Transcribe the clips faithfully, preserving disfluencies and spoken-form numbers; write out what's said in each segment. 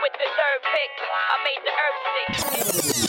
with the third pick. I made the earth sick.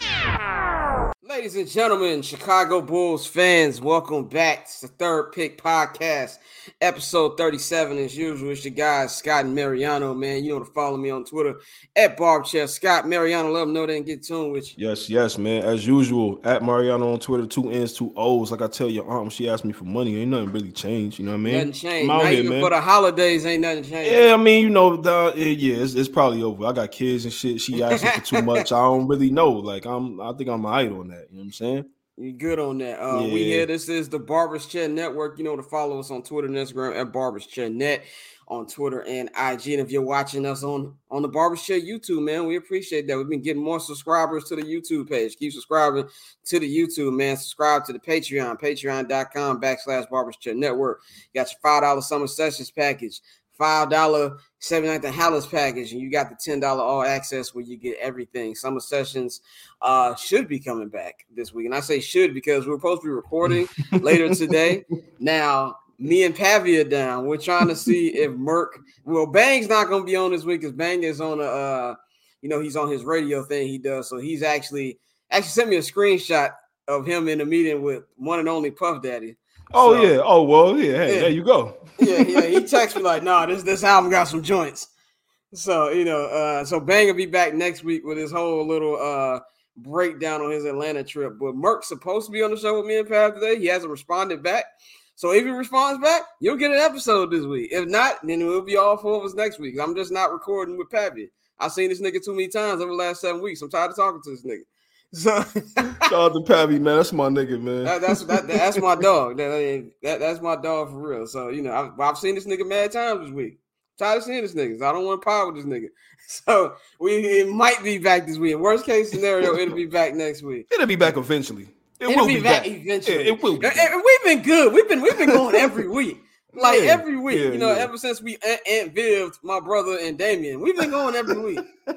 Ladies and gentlemen, Chicago Bulls fans, welcome back to the Third Pick Podcast, episode thirty-seven. As usual, it's your guys, Scott and Mariano, man. You know to follow me on Twitter at Barbchair. Scott, Mariano, let them know they can get tuned with you. Yes, yes, man. As usual, at Mariano on Twitter, two N's, two O's. Like I tell your aunt, she asked me for money. Ain't nothing really changed, you know what I mean? Nothing changed. I'm out Not here, even man. for the holidays, ain't nothing changed. Yeah, I mean, you know, the, yeah, it's, it's probably over. I got kids and shit. She asking for too much. I don't really know. Like, I'm, I think I'm right on that. You know what I'm saying? You good on that. Uh, Yeah. We here. This is the Barbers Chair Network. You know to follow us on Twitter and Instagram at Barbers Chair Net on Twitter and I G. And if you're watching us on, on the Barbers Chair YouTube, man, we appreciate that. We've been getting more subscribers to the YouTube page. Keep subscribing to the YouTube, man. Subscribe to the Patreon, patreon.com backslash Barbers Chair Network. You got your five dollars Summer Sessions package, five dollars seventy-ninth Hallis package, and you got the ten dollars all access where you get everything. Summer Sessions uh, should be coming back this week. And I say should because we're supposed to be recording later today. Now, me and Pavi are down. We're trying to see if Merck, well, Bang's not going to be on this week because Bang is on a, uh, you know, he's on his radio thing he does. So he's actually, actually sent me a screenshot of him in a meeting with one and only Puff Daddy. Oh, So, yeah. Oh, well, yeah. Hey, yeah. there you go. yeah, yeah. He texted me like, nah, this this album got some joints. So, you know, uh, so Bang will be back next week with his whole little uh breakdown on his Atlanta trip. But Merck's supposed to be on the show with me and Pav today. He hasn't responded back. So if he responds back, you'll get an episode this week. If not, then we'll be all four of us next week. I'm just not recording with Pavi. I've seen this nigga too many times over the last seven weeks. I'm tired of talking to this nigga. So Shout out to Pavi, man. That's my nigga, man. that, that's that, that's my dog. That, that that's my dog for real. So you know, I've, I've seen this nigga mad times this week. Tired of seeing this nigga. So I don't want to power with this nigga. So we it might be back this week. Worst case scenario, it'll be back next week. It'll be back eventually. It It'll will be, be back, back eventually. Yeah, it will be. And, and we've been good. We've been we've been going every week. Like Yeah, every week, yeah, you know, yeah. ever since we Aunt, Aunt Viv'd my brother and Damien, we've been going every week. we've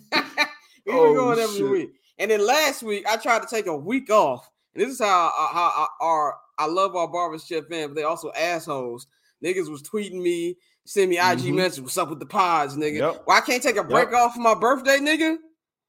been Oh, going every shit. week. And then last week, I tried to take a week off. And this is how I, how I, our I love our barbershop fans, but they also assholes. Niggas was tweeting me, send me I G Mhm. messages. What's up with the pods, nigga? Yep. Well, I can't take a break off for my birthday, nigga.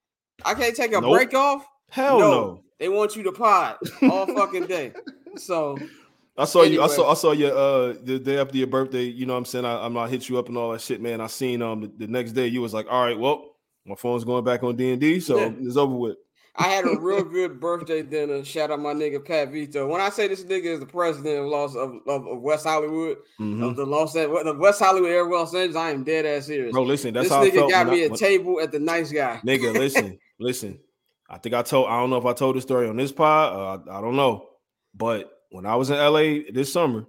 I can't take a Nope. break off. Hell no. They want you to pod all fucking day. So I saw you. I Anyway. saw. I saw your uh the day after your birthday. You know what I'm saying? I, I'm not hit you up and all that shit, man. I seen um the, the next day you was like, all right, well, my phone's going back on D and D, so Yeah. it's over with. I had a real good birthday dinner. Shout out my nigga Pat Vito. When I say this nigga is the president of Los of, of, of West Hollywood, Mhm. of the Los the West Hollywood area, Los Angeles, I am dead ass serious. Bro, listen, that's this how I nigga felt. got when me I, a when- table at the Nice Guy. nigga, listen, listen. I think I told. I don't know if I told the story on this pod. Uh, I, I don't know, but when I was in L A this summer,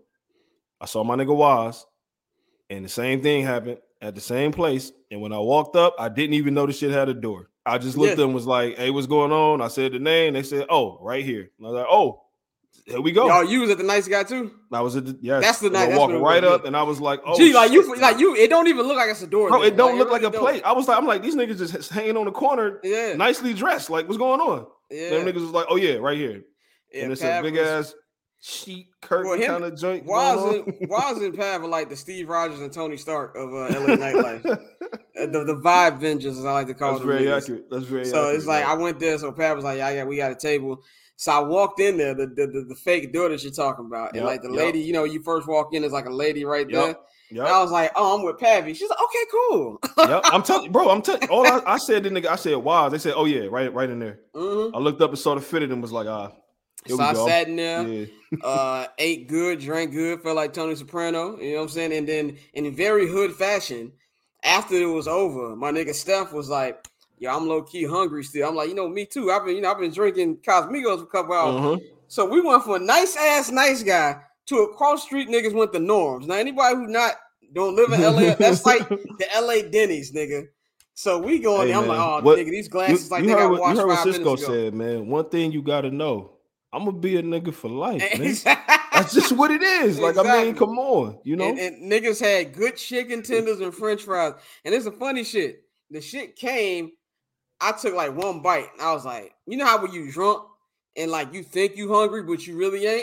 I saw my nigga Waz, and the same thing happened at the same place. And when I walked up, I didn't even know the shit had a door. I just looked Yeah. at them and was like, hey, what's going on? I said the name. They said, oh, right here. And I was like, oh, here we go. Y'all, you was at the Nice Guy too? I was at the, yes. That's the And night- I that's walked what it right was, up yeah. and I was like, oh, Gee, like you, shit. like you, it don't even look like it's a door. Bro, there. it don't look like really a plate. I was like, I'm like, these niggas just hanging on the corner, Yeah, nicely dressed. Like, what's going on? yeah. Them niggas was like, oh yeah, right here. yeah and it's Pav a big was- ass sheet curtain Well, him- kind of joint. Waz going and, Waz and Pav are like the Steve Rogers and Tony Stark of uh, L A nightlife. Uh, the, the vibe vengers, as I like to call That's them. very niggas. accurate. That's very So accurate. it's like bro. I went there. So Pat was like, "Yeah, yeah, we got a table." So I walked in there, the the, the, the fake door that you're talking about, and Yep, like the yep. lady, you know, you first walk in, there's like a lady right there. Yep, And I yep, was like, "Oh, I'm with Pavi." She's like, "Okay, cool." yep. I'm telling you, bro. I'm telling all I, I said to nigga, I said, wow. They said, oh yeah, right, right in there. Mhm. I looked up and saw the fitted and was like, ah, here So we I go. sat in there, Yeah. uh, ate good, drank good, felt like Tony Soprano. You know what I'm saying? And then in very hood fashion, after it was over, my nigga Steph was like, "Yo, I'm low key hungry still." I'm like, "You know, me too. I've been, you know, I've been drinking Cosmigos for a couple hours." Uh-huh. So we went from a nice ass nice guy to across street niggas went the norms. Now anybody who not don't live in L A, that's like the L A Denny's, nigga. So we going Hey, there. I'm man, like, oh what- nigga, these You, glasses like you they heard got what, you washed heard what five Cisco minutes ago. said, man. One thing you gotta know, I'm gonna be a nigga for life, man. Exactly. That's just what it is. Like, I mean, Exactly. come on, you know. And, and niggas had good chicken tenders and French fries. And it's a funny shit. The shit came. I took like one bite. And I was like, you know how when you drunk and like you think you hungry, but you really ain't.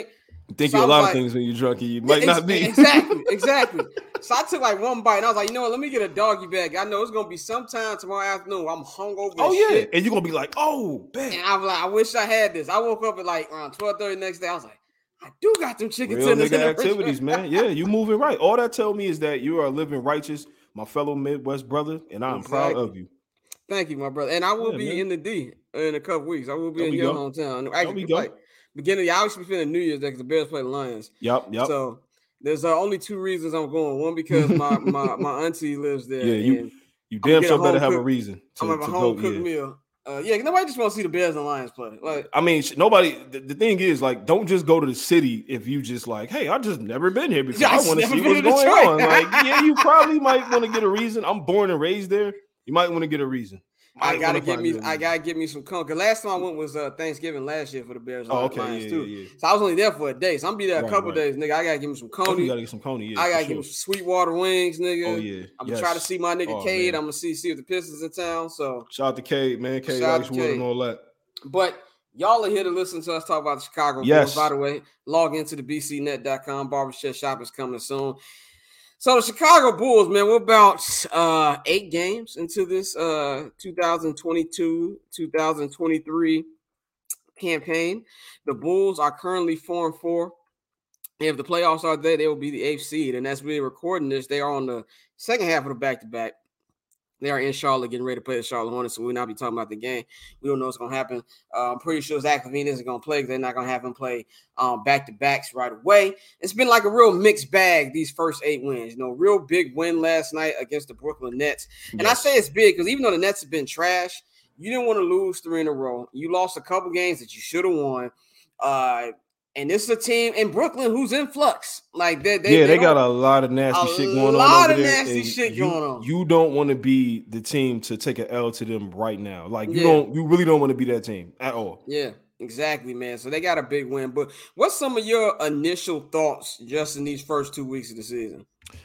You think So you're I a was lot like- of things when you're drunk, and you might Ex- not be. Exactly, exactly. So I took like one bite, and I was like, you know what? Let me get a doggy bag. I know it's gonna be sometime tomorrow afternoon. I'm hungover. Oh as yeah, shit. and you're gonna be like, oh, bet. And I was like, I wish I had this. I woke up at like around twelve thirty the next day. I was like, I do got them chicken Real tenders in nigga the activities, refrigerator. man. Yeah, you moving right. All that tell me is that you are living righteous, my fellow Midwest brother, and I'm proud Exactly. of you. Thank you, my brother. And I will Yeah, be man. in the D in a couple weeks. I will be There in we your go. hometown. There Actually, we go. like beginning, I actually spending New Year's Day because the Bears play the Lions. Yep, yep. So there's uh, only two reasons I'm going. One because my my, my auntie lives there. Yeah, you and you I'm gonna damn get a sure better home have a cook- reason I'm to, gonna have to a go. home cooked Yeah. meal. Uh, yeah, nobody just want to see the Bears and Lions play. Like, I mean, sh- nobody. The, the thing is, like, don't just go to the city if you just like, hey, I just never been here before. Yeah, I I just want to never see been what's to going Detroit. on. Like, yeah, you probably might want to get a reason. I'm born and raised there. You might want to get a reason. I Might gotta wanna get find me. a I reason. gotta get me some con. Cause last time I went was uh, Thanksgiving last year for the Bears and Oh, okay, Lions yeah, too. yeah, yeah. So I was only there for a day. So I'm gonna be there a Right, couple right. days, nigga. I gotta give me some Oh, coney. you gotta get some coney. Yeah, I gotta for give sure. me some Sweetwater wings, nigga. Oh yeah, I'm gonna yes. try to see my nigga Oh, Cade. man. I'm gonna see see if the Pistons in town. So, Shout out to Cade, man. Cade Shout out to Icewood Cade. and all that. but y'all are here to listen to us talk about the Chicago Yes. Bulls. By the way, log into the b c net dot com. Barbershop shop is coming soon. So the Chicago Bulls, man, we're about uh, eight games into this uh, twenty twenty-two twenty twenty-three campaign. The Bulls are currently four and four. If the playoffs are there, they will be the eighth seed. And as we're recording this, they are on the second half of the back-to-back. They are in Charlotte getting ready to play the Charlotte Hornets, so we'll not be talking about the game. We don't know what's going to happen. Uh, I'm pretty sure Zach LaVine isn't going to play because they're not going to have him play um, back-to-backs right away. It's been like a real mixed bag these first eight wins. You know, real big win last night against the Brooklyn Nets. And I Yes. say it's big because even though the Nets have been trash, you didn't want to lose three in a row. You lost a couple games that you should have won. Uh, and this is a team in Brooklyn who's in flux. Like they, they yeah, they, they got don't- a lot of nasty a shit going on lot over of there. nasty and shit you, going on. You don't want to be the team to take an L to them right now. Like you Yeah. don't, you really don't want to be that team at all. Yeah, exactly, man. So they got a big win. But what's some of your initial thoughts just in these first two weeks of the season?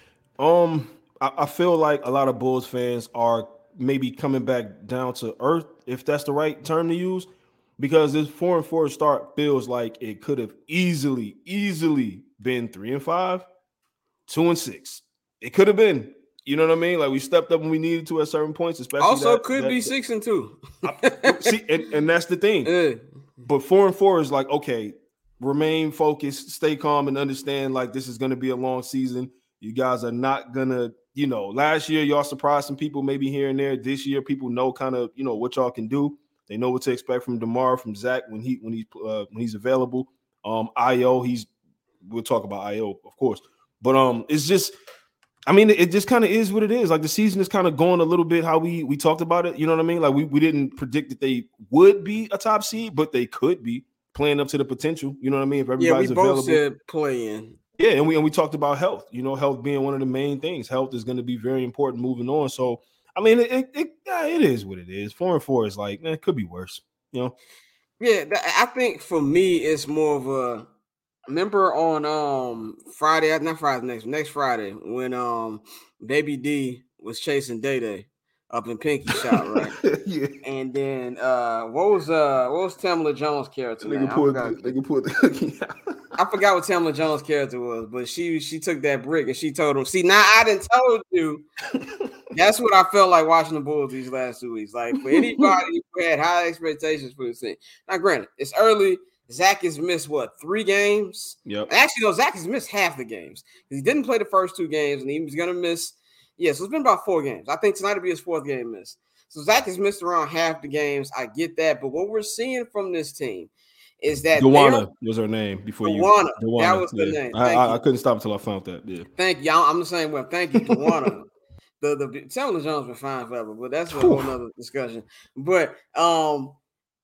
Um, I, I feel like a lot of Bulls fans are maybe coming back down to earth, if that's the right term to use, because this four and four start feels like it could have easily, easily been three and five, two and six. It could have been. You know what I mean? Like we stepped up when we needed to at certain points, especially Also, that- could that- be six and two. See, and, and that's the thing. Yeah. But four and four is like, okay, remain focused, stay calm, and understand like this is going to be a long season. You guys are not gonna, you know, last year y'all surprised some people maybe here and there. This year, people know kind of, you know, what y'all can do. They know what to expect from DeMar, from Zach when he when he uh, when he's available. Um, I O, he's we'll talk about I O, of course, but um, it's just. I mean, it just kind of is what it is. Like the season is kind of going a little bit how we we talked about it. You know what I mean? Like we, we didn't predict that they would be a top seed, but they could be playing up to the potential. You know what I mean? If Yeah, everybody's we both available. said play in. Yeah, and we and we talked about health. You know, health being one of the main things. Health is going to be very important moving on. So, I mean, it it, it, yeah, it is what it is. Four and four is like, man, it could be worse. You know? Yeah, th- I think for me, it's more of a. Remember on um Friday, not Friday next next Friday when um Baby D was chasing Day Day up in Pinky Shop, right? yeah. And then uh what was uh what was Tamala Jones' character? They name? can I put forgot. they can put the cookie out. I forgot what Tamala Jones' character was, but she she took that brick and she told him, see, now I done told you. That's what I felt like watching the Bulls these last two weeks. Like for anybody who had high expectations for the team. Now, granted, it's early. Zach has missed what three games? Yep. Actually, no, Zach has missed half the games. He didn't play the first two games, and he was gonna miss. Yeah, so it's been about four games. I think tonight will be his fourth game miss. So Zach has missed around half the games. I get that, but what we're seeing from this team is that Dewana was her name before you. Dewana, Dewana, that was the yeah. name. I, Thank I, you. I couldn't stop until I found that. Yeah. Thank you. I'm the same way. Thank you, Dewana. the the Taylor Jones been fine forever, but that's a whole nother discussion. But um.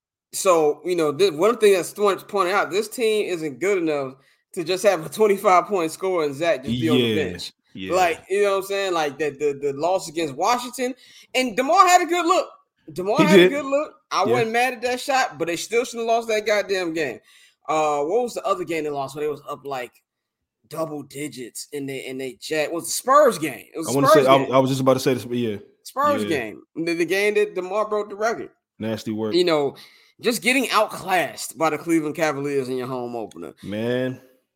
So, you know, this, one thing that's pointed out, this team isn't good enough to just have a twenty-five point score and Zach just be Yeah, on the bench. Yeah. Like, you know what I'm saying? Like that the, the loss against Washington. And DeMar had a good look. DeMar He had did. a good look. I Yeah. wasn't mad at that shot, but they still shouldn't have lost that goddamn game. Uh, what was the other game they lost when they was up like double digits in they in they jet? It was the Spurs game. It was I the want to Spurs say I, game. I was just about to say this, but yeah, Spurs yeah. game. The, the game that DeMar broke the record. nasty work, You know, just getting outclassed by the Cleveland Cavaliers in your home opener. man.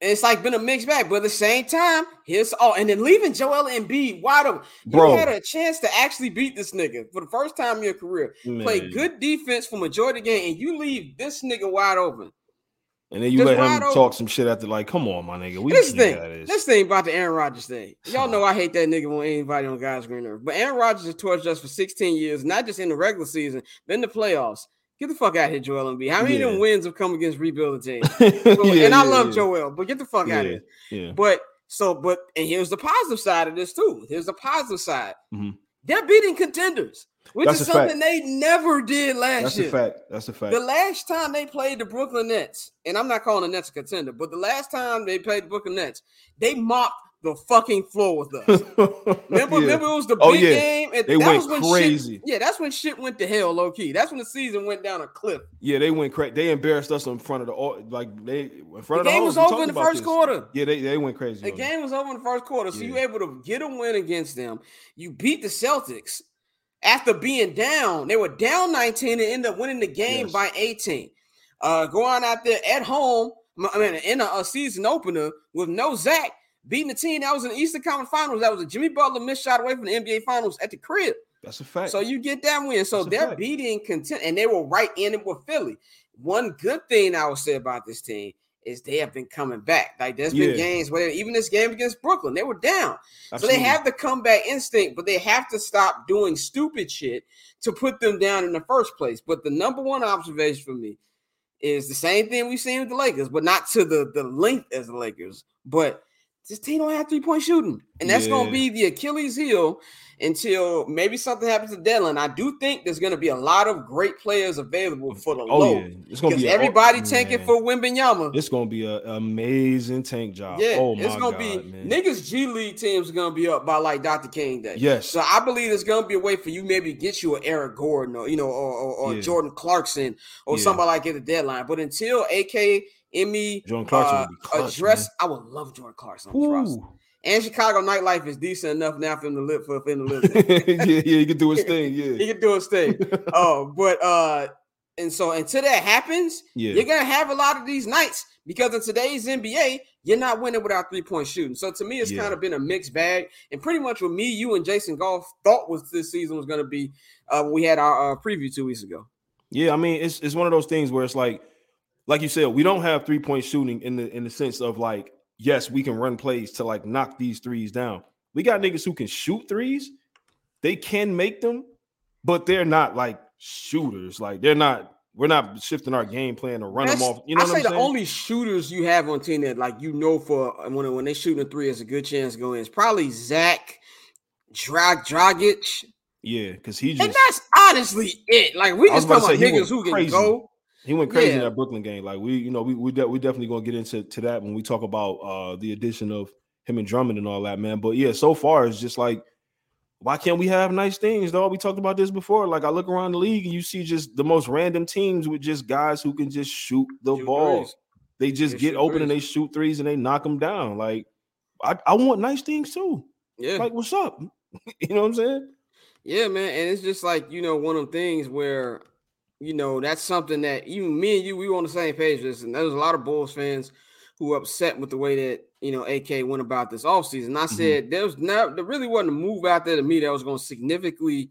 it's like been a mixed bag, but at the same time, here's oh, and then leaving Joel Embiid wide open. Bro. You had a chance to actually beat this nigga for the first time in your career. Man. Play good defense for majority of the game, and you leave this nigga wide open. And then you Just let him wide open. talk some shit after, like, come on, my nigga. We This see thing, how it is. this thing about the Aaron Rodgers thing. Y'all know I hate that nigga when anybody on God's green earth. But Aaron Rodgers has torched us for sixteen years, not just in the regular season, but in the playoffs. Get the fuck out of here, Joel Embiid. How many Yeah. of them wins have come against rebuilding teams? So, yeah, and I yeah, love yeah. Joel, but get the fuck Yeah, out of here. yeah. But so, but and here's the positive side of this too. Here's the positive side. Mhm. They're beating contenders, which That's is a fact. something they never did last That's year. a fact. That's a fact. The last time they played the Brooklyn Nets, and I'm not calling the Nets a contender, but the last time they played the Brooklyn Nets, they mopped the fucking floor with us. Remember, Yeah. remember it was the Oh, big yeah. game. And They that went was when crazy. Shit, yeah, that's when shit went to hell, low key. That's when the season went down a cliff. Yeah, they went crazy. They embarrassed us in front of the like they in front The of the game hoes. was We over talked in the about first this. quarter. Yeah, they, they went crazy. The on game was over in the first quarter, so Yeah. you were able to get a win against them. You beat the Celtics after being down. They were down nineteen and ended up winning the game Yes. by eighteen. Uh, going out there at home, I mean, in a, a season opener with no Zach, beating the team that was in the Eastern Conference Finals. That was a Jimmy Butler missed shot away from the N B A Finals at the crib. That's a fact. So you get that win. So That's a they're fact. beating content, and they were right in it with Philly. One good thing I would say about this team is they have been coming back. Like there's Yeah. been games where even this game against Brooklyn, they were down. Absolutely. So they have the comeback instinct, but they have to stop doing stupid shit to put them down in the first place. But the number one observation for me is the same thing we've seen with the Lakers, but not to the, the length as the Lakers. But this team don't have three-point shooting. And that's going Yeah. to be the Achilles heel until maybe something happens to deadline. I do think there's going to be a lot of great players available for the Oh low. yeah, it's gonna Because be everybody oh, tanking man. for Wembanyama. It's gonna be an amazing tank job. Yeah, oh my it's gonna God, be man. niggas G League teams are gonna be up by like Doctor King Day. Yes. So I believe there's gonna be a way for you maybe get you an Eric Gordon or you know or, or, or Yeah. Jordan Clarkson or Yeah. somebody like at the deadline. But until A K Emmy Jordan Clarkson uh, would be clutch, address, I would love Jordan Clarkson on this roster. Ooh. And Chicago nightlife is decent enough now for him to live for him to live there. yeah, yeah, he can do his thing. He Yeah, can do his thing. Oh, but uh, and so until that happens, yeah. you're gonna have a lot of these nights because in today's N B A, you're not winning without three-point shooting. So to me, it's Yeah. kind of been a mixed bag. And pretty much what me, you, and Jason Goff thought was this season was gonna be uh when we had our uh, preview two weeks ago. Yeah, I mean, it's it's one of those things where it's like, like you said, we don't have three point shooting in the in the sense of like, yes, we can run plays to like knock these threes down. We got niggas who can shoot threes. They can make them, but they're not like shooters. Like they're not. We're not shifting our game plan to run That's, them off. You know I what say I'm the saying? only shooters you have on team that like you know for when when they shooting a three, is a good chance to go in. It's probably Zach, Drag Dragic. Yeah, because he just And that's honestly it. Like we I was just about talking to about say, he niggas who went can crazy. go. He went crazy in Yeah. that Brooklyn game. Like we, you know, we we, de- we definitely gonna get into to that when we talk about uh the addition of him and Drummond and all that, man. But yeah, so far it's just like, why can't we have nice things, though? We talked about this before. Like I look around the league and you see just the most random teams with just guys who can just shoot the Shoot ball. threes. They just They get shoot open threes. and they shoot threes and they knock them down. Like I, I want nice things too. Yeah. Like what's up? You know what I'm saying? Yeah, man. And it's just like, you know, one of them things where, you know, that's something that even me and you, we were on the same page with this. And there's a lot of Bulls fans who were upset with the way that, you know, A K went about this offseason. And I Mhm. said there was not there really wasn't a move out there to me that was going to significantly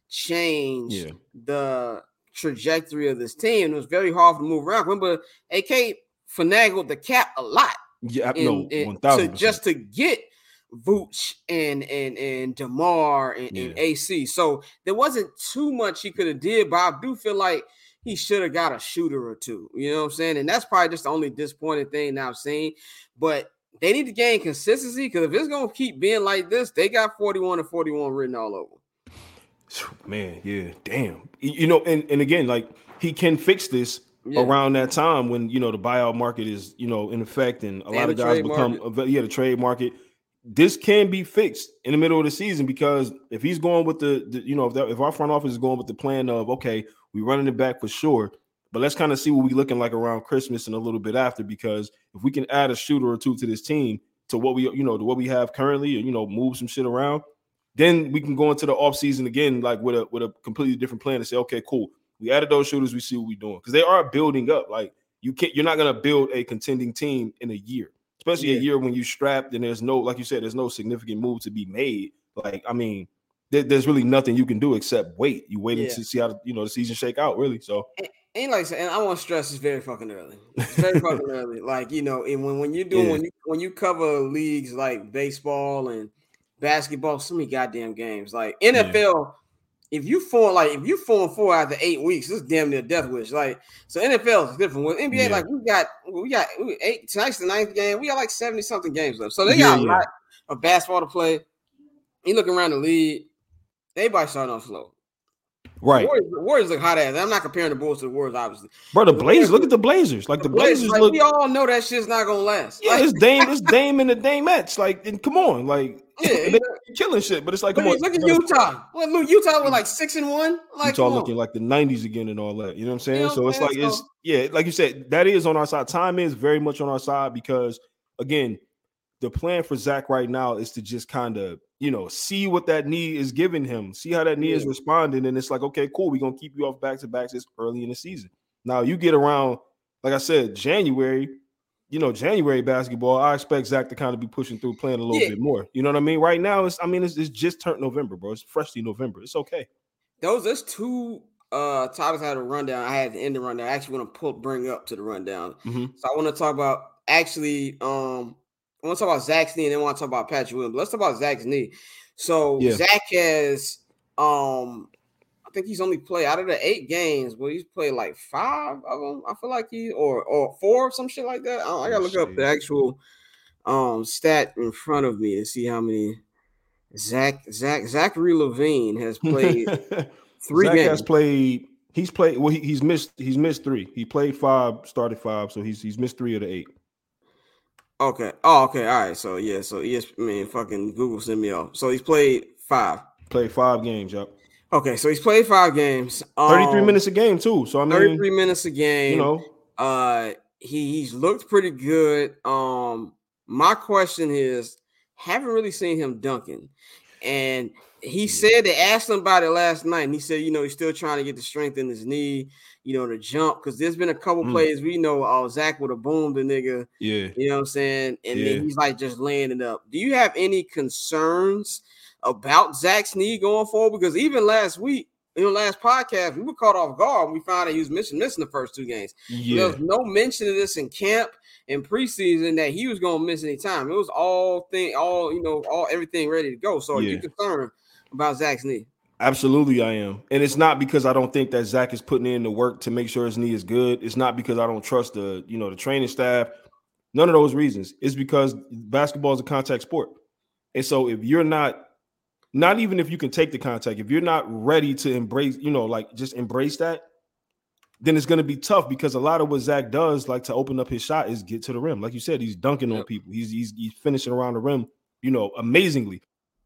change Yeah. the trajectory of this team. It was very hard to move around. Remember, A K finagled the cap a lot. Yeah, in, no, in- one to thousand just to get Vooch and and and DeMar and, and Yeah. A C. So there wasn't too much he could have did, but I do feel like he should have got a shooter or two. You know what I'm saying? And that's probably just the only disappointing thing that I've seen. But they need to gain consistency because if it's gonna keep being like this, they got forty-one and forty-one written all over. Man, yeah, damn. You you know, and, and again, like he can fix this Yeah. around that time when you know the buyout market is you know in effect and a And lot of the guys trade become market. yeah the trade market. This can be fixed in the middle of the season because if he's going with the, the you know if that, if our front office is going with the plan of okay, we running it back for sure, but let's kind of see what we looking like around Christmas and a little bit after, because if we can add a shooter or two to this team to what we you know to what we have currently, or you know move some shit around, then we can go into the offseason again like with a with a completely different plan and say okay, cool, we added those shooters, we see what we're doing because they are building up. Like you can't you're not gonna build a contending team in a year, especially Yeah. a year when you strapped and there's no, like you said, there's no significant move to be made. Like, I mean, there, there's really nothing you can do except wait. You waiting Yeah. to see how you know the season shake out, really. So, And, and like I said, and I want to stress it's very fucking early. It's very fucking early. Like, you know, and when, when you're doing Yeah. when you when you cover leagues like baseball and basketball, so many goddamn games. Like N F L, if you four like if you four and four after eight weeks, it's damn near death wish. Like, so N F L is different. With N B A, Yeah. like we got we got we, eight tonight's the ninth game. We got like seventy something games left. So they Yeah, got a yeah. lot of basketball to play. You look around the league, everybody starting off slow. right, Warriors, Warriors look hot ass. I'm not comparing the Bulls to the Warriors, obviously. bro. The The Blazers, Blazers- look at the Blazers. Like the, The Blazers, Blazers like, look. we all know that shit's not gonna last. Yeah, Like, it's Dame, it's Dame and the Damettes. Like, and come on, like, Yeah, they you killing shit. But it's like, look, come at- on, look at Utah. Well, look, Utah was like six and one. Like, Utah come on. looking like the nineties again and all that. You know what I'm saying? You know so what it's I'm like saying? it's So- yeah, like you said, that is on our side. Time is very much on our side because again, the plan for Zach right now is to just kind of, you know, see what that knee is giving him, see how that knee is Yeah. responding. And it's like, okay, cool, we're gonna keep you off back to backs this early in the season. Now you get around, like I said, January. You know, January basketball, I expect Zach to kind of be pushing through, playing a little Yeah. bit more. You know what I mean? Right now, it's I mean, it's, it's just turned November, bro. It's freshly November. It's okay. Those there's two uh topics I had a rundown. I had to end the rundown. I actually want to pull bring up to the rundown. Mhm. So I want to talk about actually um I want to talk about Zach's knee and then I want to talk about Patrick Williams. Let's talk about Zach's knee. So Yeah. Zach has um I think he's only played out of the eight games, but he's played like five of them. I feel like he or or four or some shit like that. I, don't- I gotta Let's look up the see. actual um stat in front of me to see how many Zach Zach Zachary Levine has played three Zach games. has played. He's played. Well, he, he's missed. He's missed three. He played five, started five, so he's he's missed three of the eight. Okay. Oh, okay. All right. So yeah. So yes, I mean, fucking Google sent me off. So he's played five. Played five games. Yep. Okay. So he's played five games. Um, Thirty-three minutes a game too. So I mean, Thirty-three minutes a game. you know, Uh, he he's looked pretty good. Um, my question is, haven't really seen him dunking, and he said they asked him about it last night, and he said, you know, he's still trying to get the strength in his knee, you know, to jump because there's been a couple Mm. plays we know, oh, Zach would have boomed the nigga. yeah. You know what I'm saying? And Yeah. then he's like just laying it up. Do you have any concerns about Zach's knee going forward? Because even last week, in the last podcast, we were caught off guard when we found out he was missing missing the first two games. Yeah. There was no mention of this in camp and preseason that he was going to miss any time. It was all thing, all you know, all everything ready to go. So are you Yeah. concerned about Zach's knee? Absolutely, I am. And it's not because I don't think that Zach is putting in the work to make sure his knee is good. It's not because I don't trust the, you know, the training staff. None of those reasons. It's because basketball is a contact sport. And so if you're not, not even if you can take the contact, if you're not ready to embrace, you know, like just embrace that, then it's going to be tough because a lot of what Zach does, like to open up his shot, is get to the rim. Like you said, he's dunking on Yep. people. He's, he's he's finishing around the rim, you know, amazingly.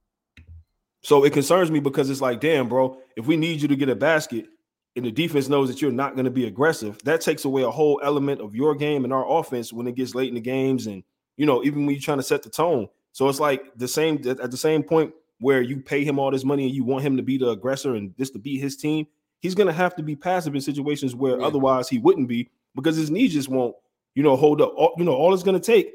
So it concerns me because it's like, damn, bro, if we need you to get a basket and the defense knows that you're not going to be aggressive, that takes away a whole element of your game and our offense when it gets late in the games. And, you know, even when you're trying to set the tone. So it's like the same at the same point where you pay him all this money and you want him to be the aggressor and this to be his team, he's going to have to be passive in situations where Yeah. otherwise he wouldn't be because his knee just won't, you know, hold up. All, you know, all it's going to take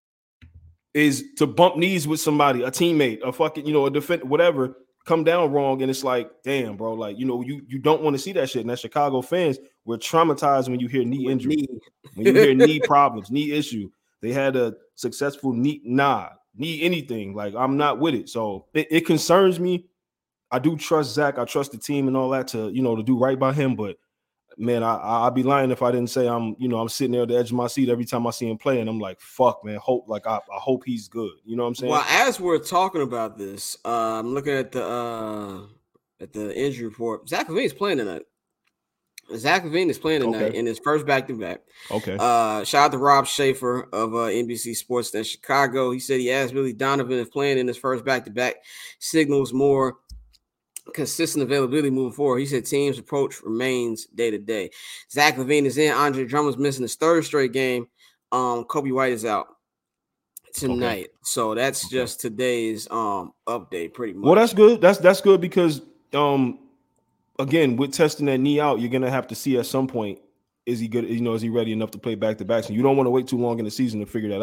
is to bump knees with somebody, a teammate, a fucking, you know, a defender, whatever, come down wrong. And it's like, damn, bro, like, you know, you, you don't want to see that shit. And as Chicago fans, we're traumatized when you hear knee With injury, knee. when you hear knee problems, knee issue. They had a successful knee, nah, knee anything. Like, I'm not with it. So it, it concerns me. I do trust Zach. I trust the team and all that to, you know, to do right by him. But man, I, I'd be lying if I didn't say I'm, you know, I'm sitting there at the edge of my seat every time I see him play, and I'm like, fuck, man, hope, like, I, I hope he's good. You know what I'm saying? Well, as we're talking about this, uh, I'm looking at the uh, at the injury report. Zach Levine's playing tonight. Zach Levine is playing tonight Okay. in his first back-to-back. Okay. Uh, shout out to Rob Schaefer of uh, N B C Sports in Chicago. He said he asked Billy Donovan if playing in his first back-to-back signals more consistent availability moving forward. He said team's approach remains day to day. Zach Levine is in. Andre Drummond's missing his third straight game. Um, Kobe White is out tonight. Okay. So that's okay. just today's um update, pretty much. Well, that's good. That's that's good because um again, with testing that knee out, you're gonna have to see at some point, is he good? You know, is he ready enough to play back to backs? And you don't want to wait too long in the season to figure that out.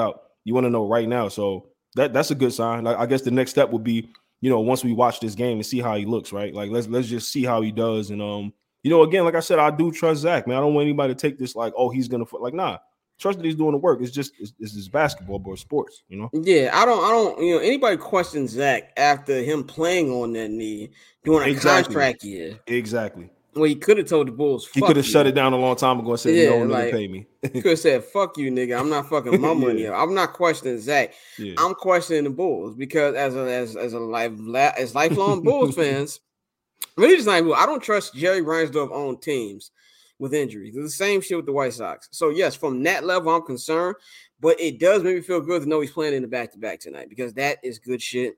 You want to know right now. So that that's a good sign. Like, I guess the next step would be, you know, once we watch this game and see how he looks, right? Like let's let's just see how he does. And um, you know, again, like I said, I do trust Zach, man. I don't want anybody to take this like, oh, he's gonna like, nah. Trust that he's doing the work. It's just it's, it's just basketball, but sports, you know. Yeah, I don't, I don't, you know, anybody questions Zach after him playing on that knee during a Exactly. contract year. Exactly. Well, he could have told the Bulls. He Fuck could have you. shut it down a long time ago and said, Yeah, "No, nigga, like, pay me." He could have said, "Fuck you, nigga. I'm not fucking my money Yeah. up." I'm not questioning Zach. Yeah. I'm questioning the Bulls because as a as as a life as lifelong Bulls fans, really just not even. I don't trust Jerry Reinsdorf owned teams with injuries. It's the same shit with the White Sox. So yes, from that level, I'm concerned. But it does make me feel good to know he's playing in the back-to-back tonight because that is good shit.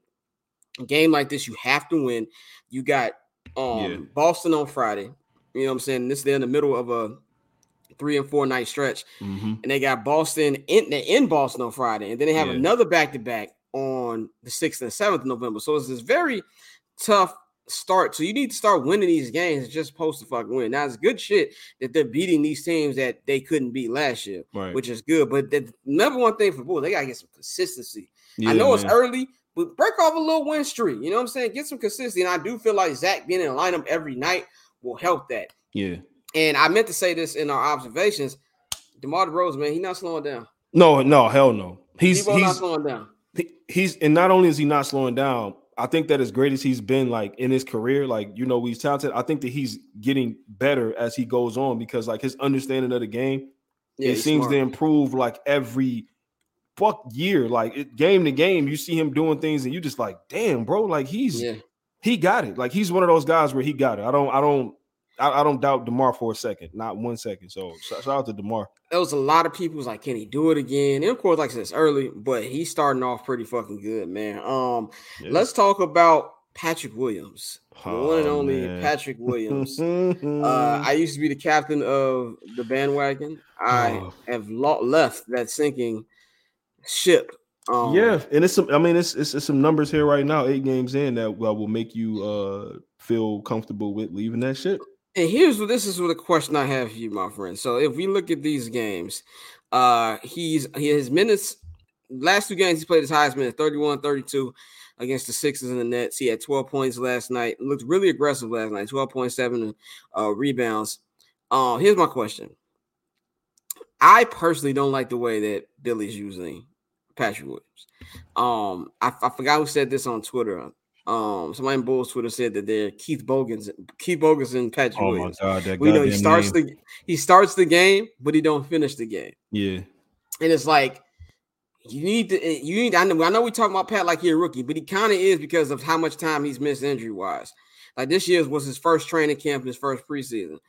A game like this, you have to win. You got um, Yeah. Boston on Friday. You know what I'm saying? This they're in the middle of a three and four night stretch. Mm-hmm. And they got Boston in, they're in Boston on Friday. And then they have Yeah. another back-to-back on the sixth and seventh of November. So it's this very tough start. So you need to start winning these games. It's just supposed to fucking win. Now it's good shit that they're beating these teams that they couldn't beat last year, Right. which is good. But the number one thing for Bulls, they gotta get some consistency. Yeah, I know man. it's early, but break off a little win streak. You know what I'm saying? Get some consistency. And I do feel like Zach being in the lineup every night will help that. Yeah. And I meant to say this in our observations. DeMar DeRozan, man, he's not slowing down. No, no, hell no. He's Debo's not he's slowing down. he- he's and not only is he not slowing down, I think that as great as he's been like in his career, like, you know, he's talented. I think that he's getting better as he goes on because like his understanding of the game, Yeah, it he's seems smart. to improve like every fuck year. Like it, game to game, you see him doing things and you just like, damn, bro, like he's Yeah. he got it. Like he's one of those guys where he got it. I don't, I don't, I, I don't doubt DeMar for a second, not one second. So shout, shout out to DeMar. There was a lot of people who's like, can he do it again? And of course, like I said, it's early, but he's starting off pretty fucking good, man. Um, Yeah. let's talk about Patrick Williams, the Oh, one and only man. Patrick Williams. uh, I used to be the captain of the bandwagon. I Oh. have lo- left that sinking ship. Um, Yeah, and it's some. I mean, it's, it's it's some numbers here right now, eight games in that well, will make you uh feel comfortable with leaving that shit. And here's what this is what a question I have for you, my friend. So if we look at these games, uh, he's he his minutes last two games he played his highest minute thirty-one thirty-two against the Sixers and the Nets. He had twelve points last night. Looked really aggressive last night. twelve point seven uh, rebounds. Uh, here's my question. I personally don't like the way that Billy's using Patrick Williams. Um, I, I forgot who said this on Twitter. Um, somebody in Bulls Twitter said that they're Keith Bogans, Keith Bogans and Patrick Oh my Williams. god, that We know he goddamn starts name. the he starts the game, but he don't finish the game. Yeah, And it's like you need to you need. I know I know we talk about Pat like he's a rookie, but he kind of is because of how much time he's missed injury wise. Like this year was his first training camp, his first preseason.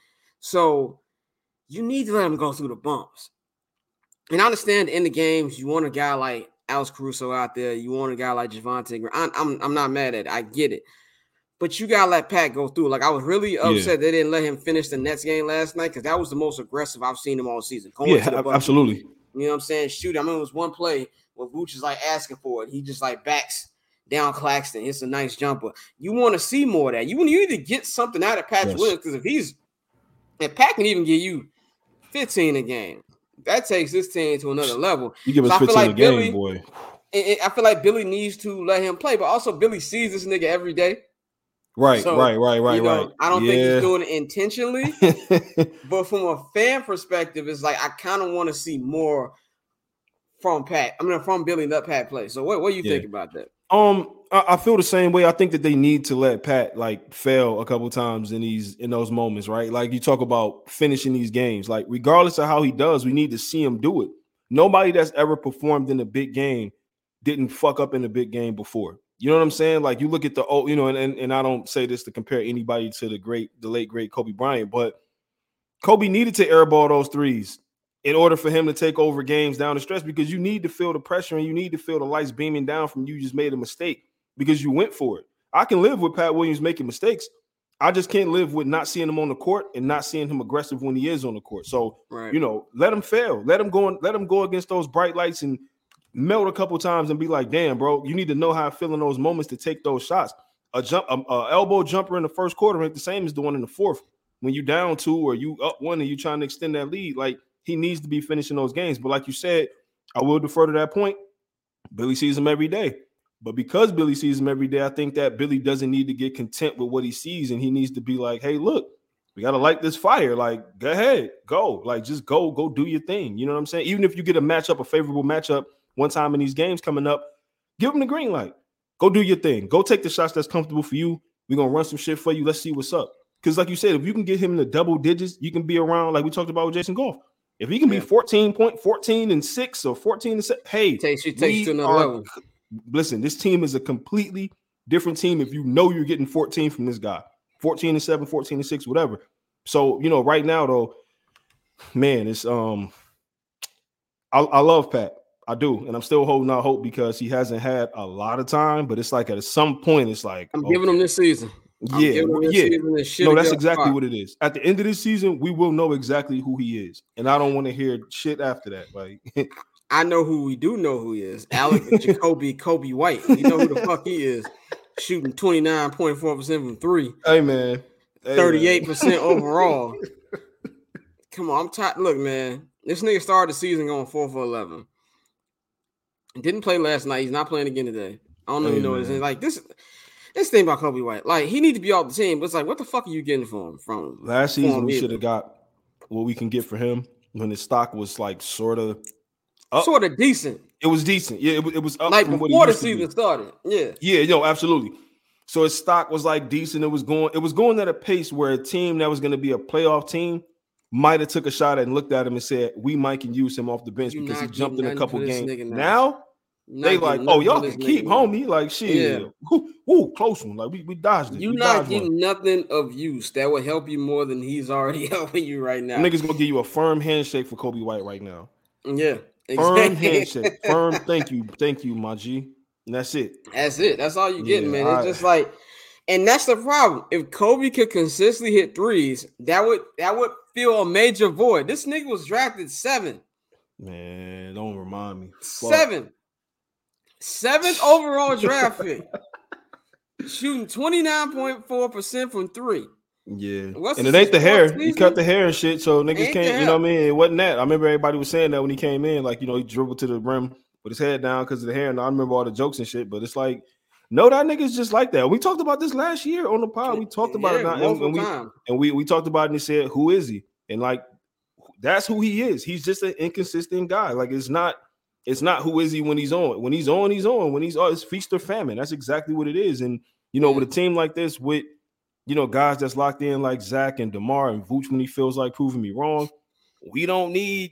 So you need to let him go through the bumps. And I understand in the games, you want a guy like Alex Caruso out there. You want a guy like Javonte Green. I'm, I'm, I'm not mad at it. I get it. But you got to let Pat go through. Like, I was really upset they didn't let him finish the Nets game last night because that was the most aggressive I've seen him all season. Going yeah, to the ab- bucket. absolutely. You know what I'm saying? Shoot, I mean, it was one play where Vooch is like asking for it. He just like backs down Claxton. It's a nice jumper. You want to see more of that. You, you need to get something out of Patrick Yes. Williams because if he's if Pat can even give you fifteen a game, that takes this team to another level. You give us So I feel fifteen like a game, Billy- boy. And- and I feel like Billy needs to let him play, but also Billy sees this nigga every day. Right, So, right, right, right, you know, right. I don't think Yeah. he's doing it intentionally, but from a fan perspective, it's like I kind of want to see more from Pat. I mean, from Billy, let Pat play. So, what, what do you Yeah. think about that? Um, I, I feel the same way. I think that they need to let Pat like fail a couple times in these in those moments, right? Like you talk about finishing these games. Like regardless of how he does, we need to see him do it. Nobody that's ever performed in a big game didn't fuck up in a big game before. You know what I'm saying? Like you look at the oh, you know, and, and and I don't say this to compare anybody to the great, the late great Kobe Bryant, but Kobe needed to airball those threes in order for him to take over games down the stretch because you need to feel the pressure and you need to feel the lights beaming down from you just made a mistake because you went for it. I can live with Pat Williams making mistakes. I just can't live with not seeing him on the court and not seeing him aggressive when he is on the court. So, Right. you know, let him fail. Let him go and let him go against those bright lights and melt a couple times and be like, damn, bro, you need to know how I feel in those moments to take those shots. A jump, a, a elbow jumper in the first quarter ain't the same as the one in the fourth. When you down two or you up one and you trying to extend that lead, like he needs to be finishing those games. But like you said, I will defer to that point. Billy sees him every day. But because Billy sees him every day, I think that Billy doesn't need to get content with what he sees, and he needs to be like, hey, look, we got to light this fire. Like, go ahead, go. Like, just go, go do your thing. You know what I'm saying? Even if you get a matchup, a favorable matchup one time in these games coming up, give him the green light. Go do your thing. Go take the shots that's comfortable for you. We're going to run some shit for you. Let's see what's up. Because like you said, if you can get him in the double digits, you can be around, like we talked about with Jason Goff. If he can yeah. be fourteen point fourteen and six or fourteen and six, hey, takes you takes to another are, level. Listen, this team is a completely different team if you know you're getting fourteen from this guy. fourteen and seven, fourteen and six, whatever. So, you know, right now, though, man, it's um I, I love Pat. I do, and I'm still holding out hope because he hasn't had a lot of time, but it's like at some point, it's like I'm okay. giving him this season. I'm yeah, this yeah. Season no, that's exactly spot. What it is. At the end of this season, we will know exactly who he is, and I don't want to hear shit after that. Like, I know who we do know who he is. Alec Jacoby Kobe White. You know who the fuck he is. Shooting twenty-nine point four percent from three. Hey man, hey, thirty-eight percent man. Overall. Come on, I'm tired. Look, man, this nigga started the season going four for eleven. Didn't play last night. He's not playing again today. I don't hey, even know what it is. Like this. This thing about Kobe White, like he need to be off the team, but it's like, what the fuck are you getting for him from last season? We should have got what we can get for him when his stock was like sort of, sort of decent. It was decent, yeah. It, it was up like from before the season started, yeah, yeah, no, absolutely. So his stock was like decent. It was going, it was going at a pace where a team that was going to be a playoff team might have took a shot at and looked at him and said, we might can use him off the bench You're because he jumped in a couple games. Now. now Not they like, oh, y'all can keep homie. Like, shit. Yeah. Woo, woo, close one. Like, we, we dodged it. You're not getting one. Nothing of use that would help you more than he's already helping you right now. Niggas gonna give you a firm handshake for Kobe White right now. Yeah. Exactly. Firm handshake. Firm thank you. Thank you, my G. And that's it. That's it. That's all you're getting, yeah, man. It's I, just like, and that's the problem. If Kobe could consistently hit threes, that would that would fill a major void. This nigga was drafted seven. Man, don't remind me. Seven. Fuck. Seventh overall draft pick, shooting twenty-nine point four percent from three. Yeah, What's and it ain't the hair. Season? He cut the hair and shit, so niggas ain't can't, you know what I mean? It wasn't that. I remember everybody was saying that when he came in, like, you know, he dribbled to the rim with his head down because of the hair, and I remember all the jokes and shit, but it's like, no, that nigga's just like that. We talked about this last year on the pod. We talked about yeah, it now, and, and, we, and we, we talked about it and he said, who is he? And like, that's who he is. He's just an inconsistent guy. Like, it's not It's not who is he when he's on. When he's on, he's on. When he's on, it's feast or famine. That's exactly what it is. And, you know, with a team like this, with, you know, guys that's locked in like Zach and DeMar and Vooch when he feels like proving me wrong, we don't need,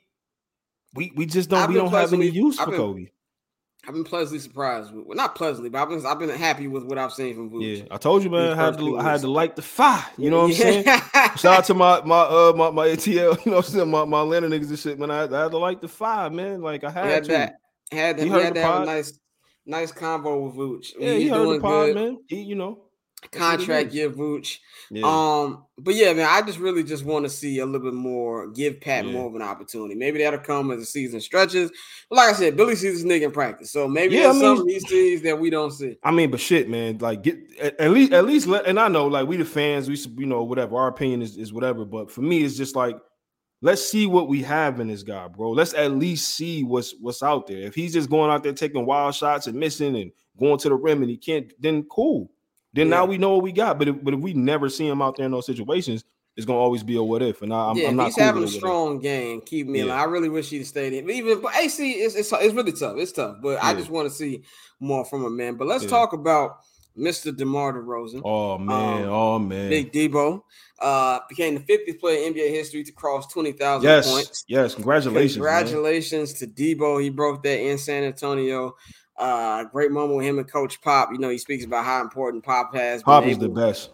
we we just don't, we don't have any use for Kobe. I've been pleasantly surprised. With, well, not pleasantly, but I've been, I've been happy with what I've seen from Vooch. Yeah, I told you, man, I had to, I had to light the fire. You know what I'm saying? Shout out to my my uh my, my A T L, you know what I'm saying, my, my Atlanta niggas and shit, man. I, I had to light the fire, man. Like I had, had to. That. Had, he had to have a nice, nice combo with Vooch. Yeah, He's he heard the pod, good. Man. He, you know, contract give Vooch. Yeah. Um, but yeah, man, I just really just want to see a little bit more. Give Pat yeah. more of an opportunity. Maybe that'll come as the season stretches. But like I said, Billy sees this nigga in practice, so maybe yeah, there's I mean, something he sees that we don't see. I mean, but shit, man, like get at, at least, at least, let, and I know, like we the fans, we you know whatever our opinion is is whatever. But for me, it's just like, let's see what we have in this guy, bro. Let's at least see what's what's out there. If he's just going out there taking wild shots and missing and going to the rim and he can't, then cool. Then yeah. now we know what we got. But if, but if we never see him out there in those situations, it's gonna always be a what if. And I, I'm, yeah, I'm not. He's cool having a strong game. Keep me. Yeah. I really wish he'd stayed in. But even but A C, it's it's, it's really tough. It's tough. But yeah. I just want to see more from him, man. But let's yeah. talk about Mister DeMar DeRozan. Oh man, um, oh man, Big Debo uh, became the fiftieth player in N B A history to cross twenty thousand yes, points. Yes, congratulations, congratulations man. to Debo. He broke that in San Antonio. Uh, great moment with him and Coach Pop. You know, he speaks about how important Pop has. Pop is the best.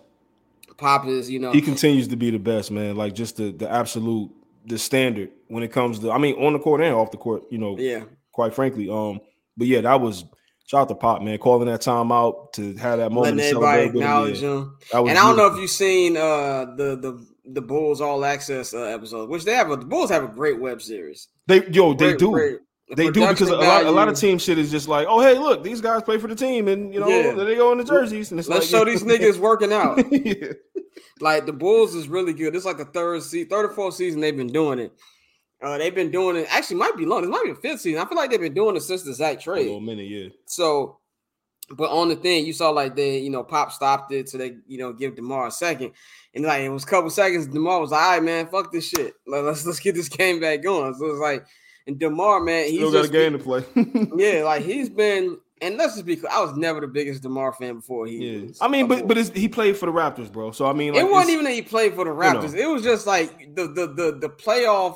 Pop is, you know, he continues to be the best, man. Like just the the absolute the standard when it comes to, I mean, on the court and off the court. You know, yeah. Quite frankly, um, but yeah, that was. Shout out to Pop, man, calling that time out to have that moment. Letting everybody acknowledge him. And I don't know if you've seen uh, the the the Bulls All Access uh, episode, which they have. A, the Bulls have a great web series. They yo, they great, do. Great, they do because a lot, a lot of team shit is just like, oh hey, look, these guys play for the team, and you know yeah. they go in the jerseys, and it's let's like, show these niggas working out. yeah. Like the Bulls is really good. It's like the third se- third or fourth season they've been doing it. Uh, they've been doing it. Actually, might be long. This might be the fifth season. I feel like they've been doing it since the Zach A trade. little minute, yeah. So, but on the thing, you saw like they, you know, Pop stopped it so they, you know, give DeMar a second, and like it was a couple seconds. DeMar was like, "All right, man, fuck this shit. Like, let's let's get this game back going." So it's like, and DeMar, man, he's still got a just game been, to play. yeah, like he's been. And let's just be clear, I was never the biggest DeMar fan before he yeah. was. I mean, but before. but it's, he played for the Raptors, bro. So I mean, like, it wasn't even that he played for the Raptors. You know. It was just like the the the the playoff.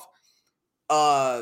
Uh,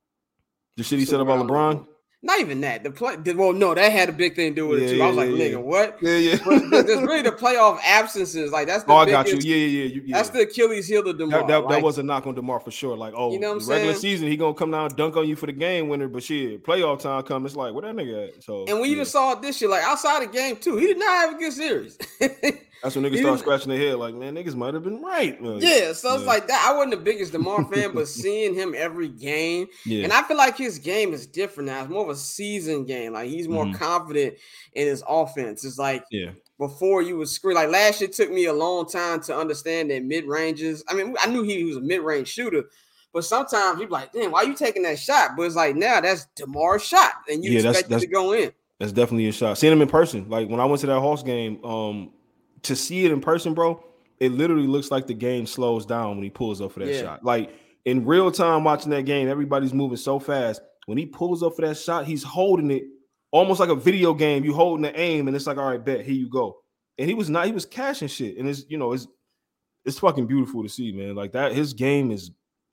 the shit he said about LeBron. Not even that. The play. Well, no, that had a big thing to do with yeah, it too. Yeah, I was like, yeah, nigga, yeah. what? Yeah, yeah. But there's really the playoff absences. Like that's the oh, I biggest, got you. Yeah, yeah, yeah. yeah. That's the Achilles heel of DeMar. That, that, like, that was a knock on DeMar for sure. Like, oh, you know what I'm regular saying? season, he gonna come down and dunk on you for the game winner, but shit, playoff time come, it's like, where that nigga at? So, and we yeah. even saw it this year, like outside the game too. He did not have a good series. That's when niggas He start was- scratching their head, like, man, niggas might have been right. Like, Yeah, so it's yeah. like that. I wasn't the biggest DeMar fan, but seeing him every game, yeah. and I feel like his game is different now. It's more of a season game. Like he's more Mhm. confident in his offense. It's like yeah, before you would scream. Like last year took me a long time to understand that mid ranges. I mean, I knew he was a mid range shooter, but sometimes you'd be like, damn, why you taking that shot? But it's like now that's DeMar's shot, and you Yeah, that's- expect it to that's- go in. that's definitely a shot. Seeing him in person, like when I went to that Hawks game, um, to see it in person, bro, it literally looks like the game slows down when he pulls up for that Yeah. shot. Like in real time watching that game, everybody's moving so fast. When he pulls up for that shot, he's holding it almost like a video game. You holding the aim, and it's like, all right, bet, here you go. And he was not, he was cashing shit. And it's, you know, it's it's fucking beautiful to see, man. Like that, his game is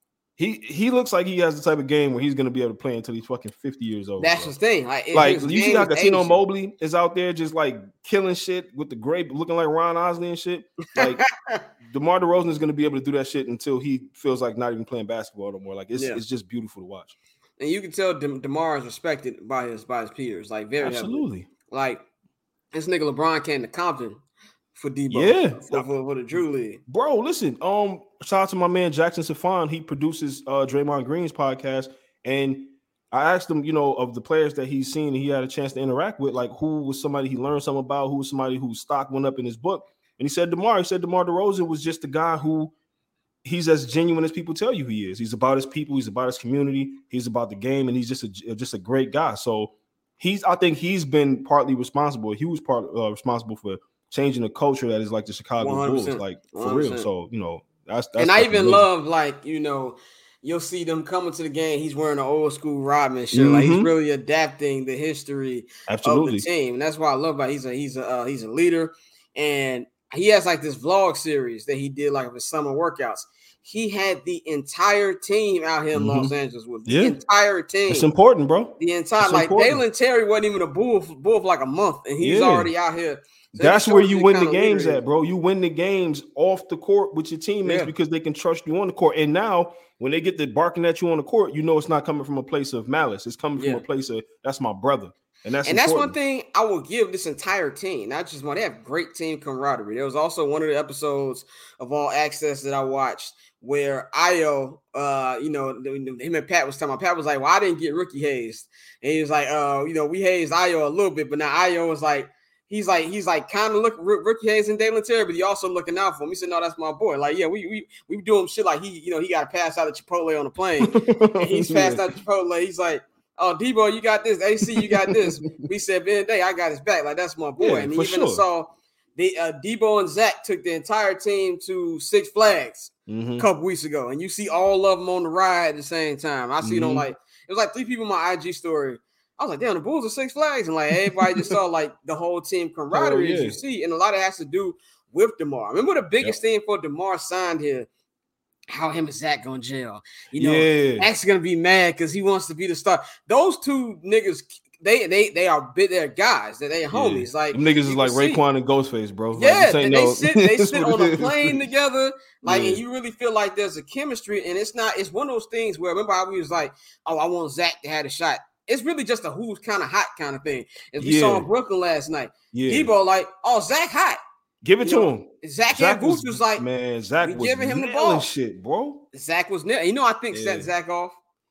he he looks like he has the type of game where he's gonna be able to play until he's fucking fifty years old. That's bro. the thing. Like, it- Like his you see game how is Casino Asian. Mobley is out there just like killing shit with the grape, looking like Ron Osley and shit. Like DeMar DeRozan is going to be able to do that shit until he feels like not even playing basketball no more. Like it's Yeah. it's just beautiful to watch. And you can tell De- DeMar is respected by his by his peers, like very heavily. Absolutely. Like this nigga LeBron came to Compton for Debo, Yeah. for, for, for the Drew League. Bro, listen. Um, shout out to my man Jackson Safan. He produces uh Draymond Green's podcast, and I asked him, you know, of the players that he's seen and he had a chance to interact with, like who was somebody he learned something about, who was somebody whose stock went up in his book. And he said DeMar. He said DeMar DeRozan was just the guy who he's as genuine as people tell you he is. He's about his people. He's about his community. He's about the game, and he's just a just a great guy. So he's, I think he's been partly responsible. He was part uh, responsible for changing the culture that is like the Chicago one hundred Bulls, percent. like for one hundred real. percent. So you know that's, that's And I fucking even amazing. love, like, you know, you'll see them coming to the game. He's wearing an old school Rodman shirt. Like he's Mhm. really adapting the history Absolutely. of the team. And that's why I love about it. He's a he's a uh, he's a leader. And he has like this vlog series that he did like of his summer workouts. He had the entire team out here in Mhm. Los Angeles with the Yeah. entire team. It's important, bro. The entire It's like important. Dalen Terry wasn't even a bull for, bull for like a month, and he's Yeah. already out here. So That's that where shows you the win the kind of leader games he is. at, bro. You win the games off the court with your teammates Yeah. because they can trust you on the court. And now, when they get the barking at you on the court, you know it's not coming from a place of malice. It's coming from Yeah. a place of that's my brother, and that's And that's one important. thing I will give this entire team, not just one. They have great team camaraderie. There was also one of the episodes of All Access that I watched where Io, uh, you know, him and Pat was talking about. Pat was like, "Well, I didn't get rookie hazed," and he was like, "Uh, you know, we hazed Io a little bit, but now Io was like." He's like, he's like kind of looking rookie Hayes and Dalen Terry, but he also looking out for him. He said, "No, that's my boy." Like, yeah, we we we do him shit like he, you know, he got to pass out at Chipotle on the plane. And he's passed out Chipotle. He's like, "Oh, Debo, you got this. A C, you got this." We said, "Ben Day, I got his back." Like that's my boy. Yeah, and for even sure. saw the uh, Debo and Zach took the entire team to Six Flags Mhm. a couple weeks ago, and you see all of them on the ride at the same time. I see it on Mhm. like it was like three people in my I G story. I was like, damn, the Bulls are Six Flags, and like everybody just saw like the whole team camaraderie as yeah. you see, and a lot of it has to do with DeMar. Remember the biggest thing for DeMar signed here, how him and Zach going to jail. You know, Yeah. Zach's gonna be mad because he wants to be the star. Those two niggas, they they they are big, they're guys, that they homies. Like Them niggas is you like can see. Raekwon and Ghostface, bro. Like, Yeah, this ain't they no- sit they That's sit what on it a is. plane together, like, Yeah. and you really feel like there's a chemistry, and it's not. It's one of those things where remember how we was like, oh, I want Zach to have a shot. It's really just a who's kind of hot kind of thing. As we saw Yeah. in Brooklyn last night, Yeah. Debo like, oh, Zach hot. Give it You to know, him. Zach, Zach had Boots was, like, man, Zach we was giving him the nailing ball. shit, bro. Zach was near. You know, I think Yeah. set Zach off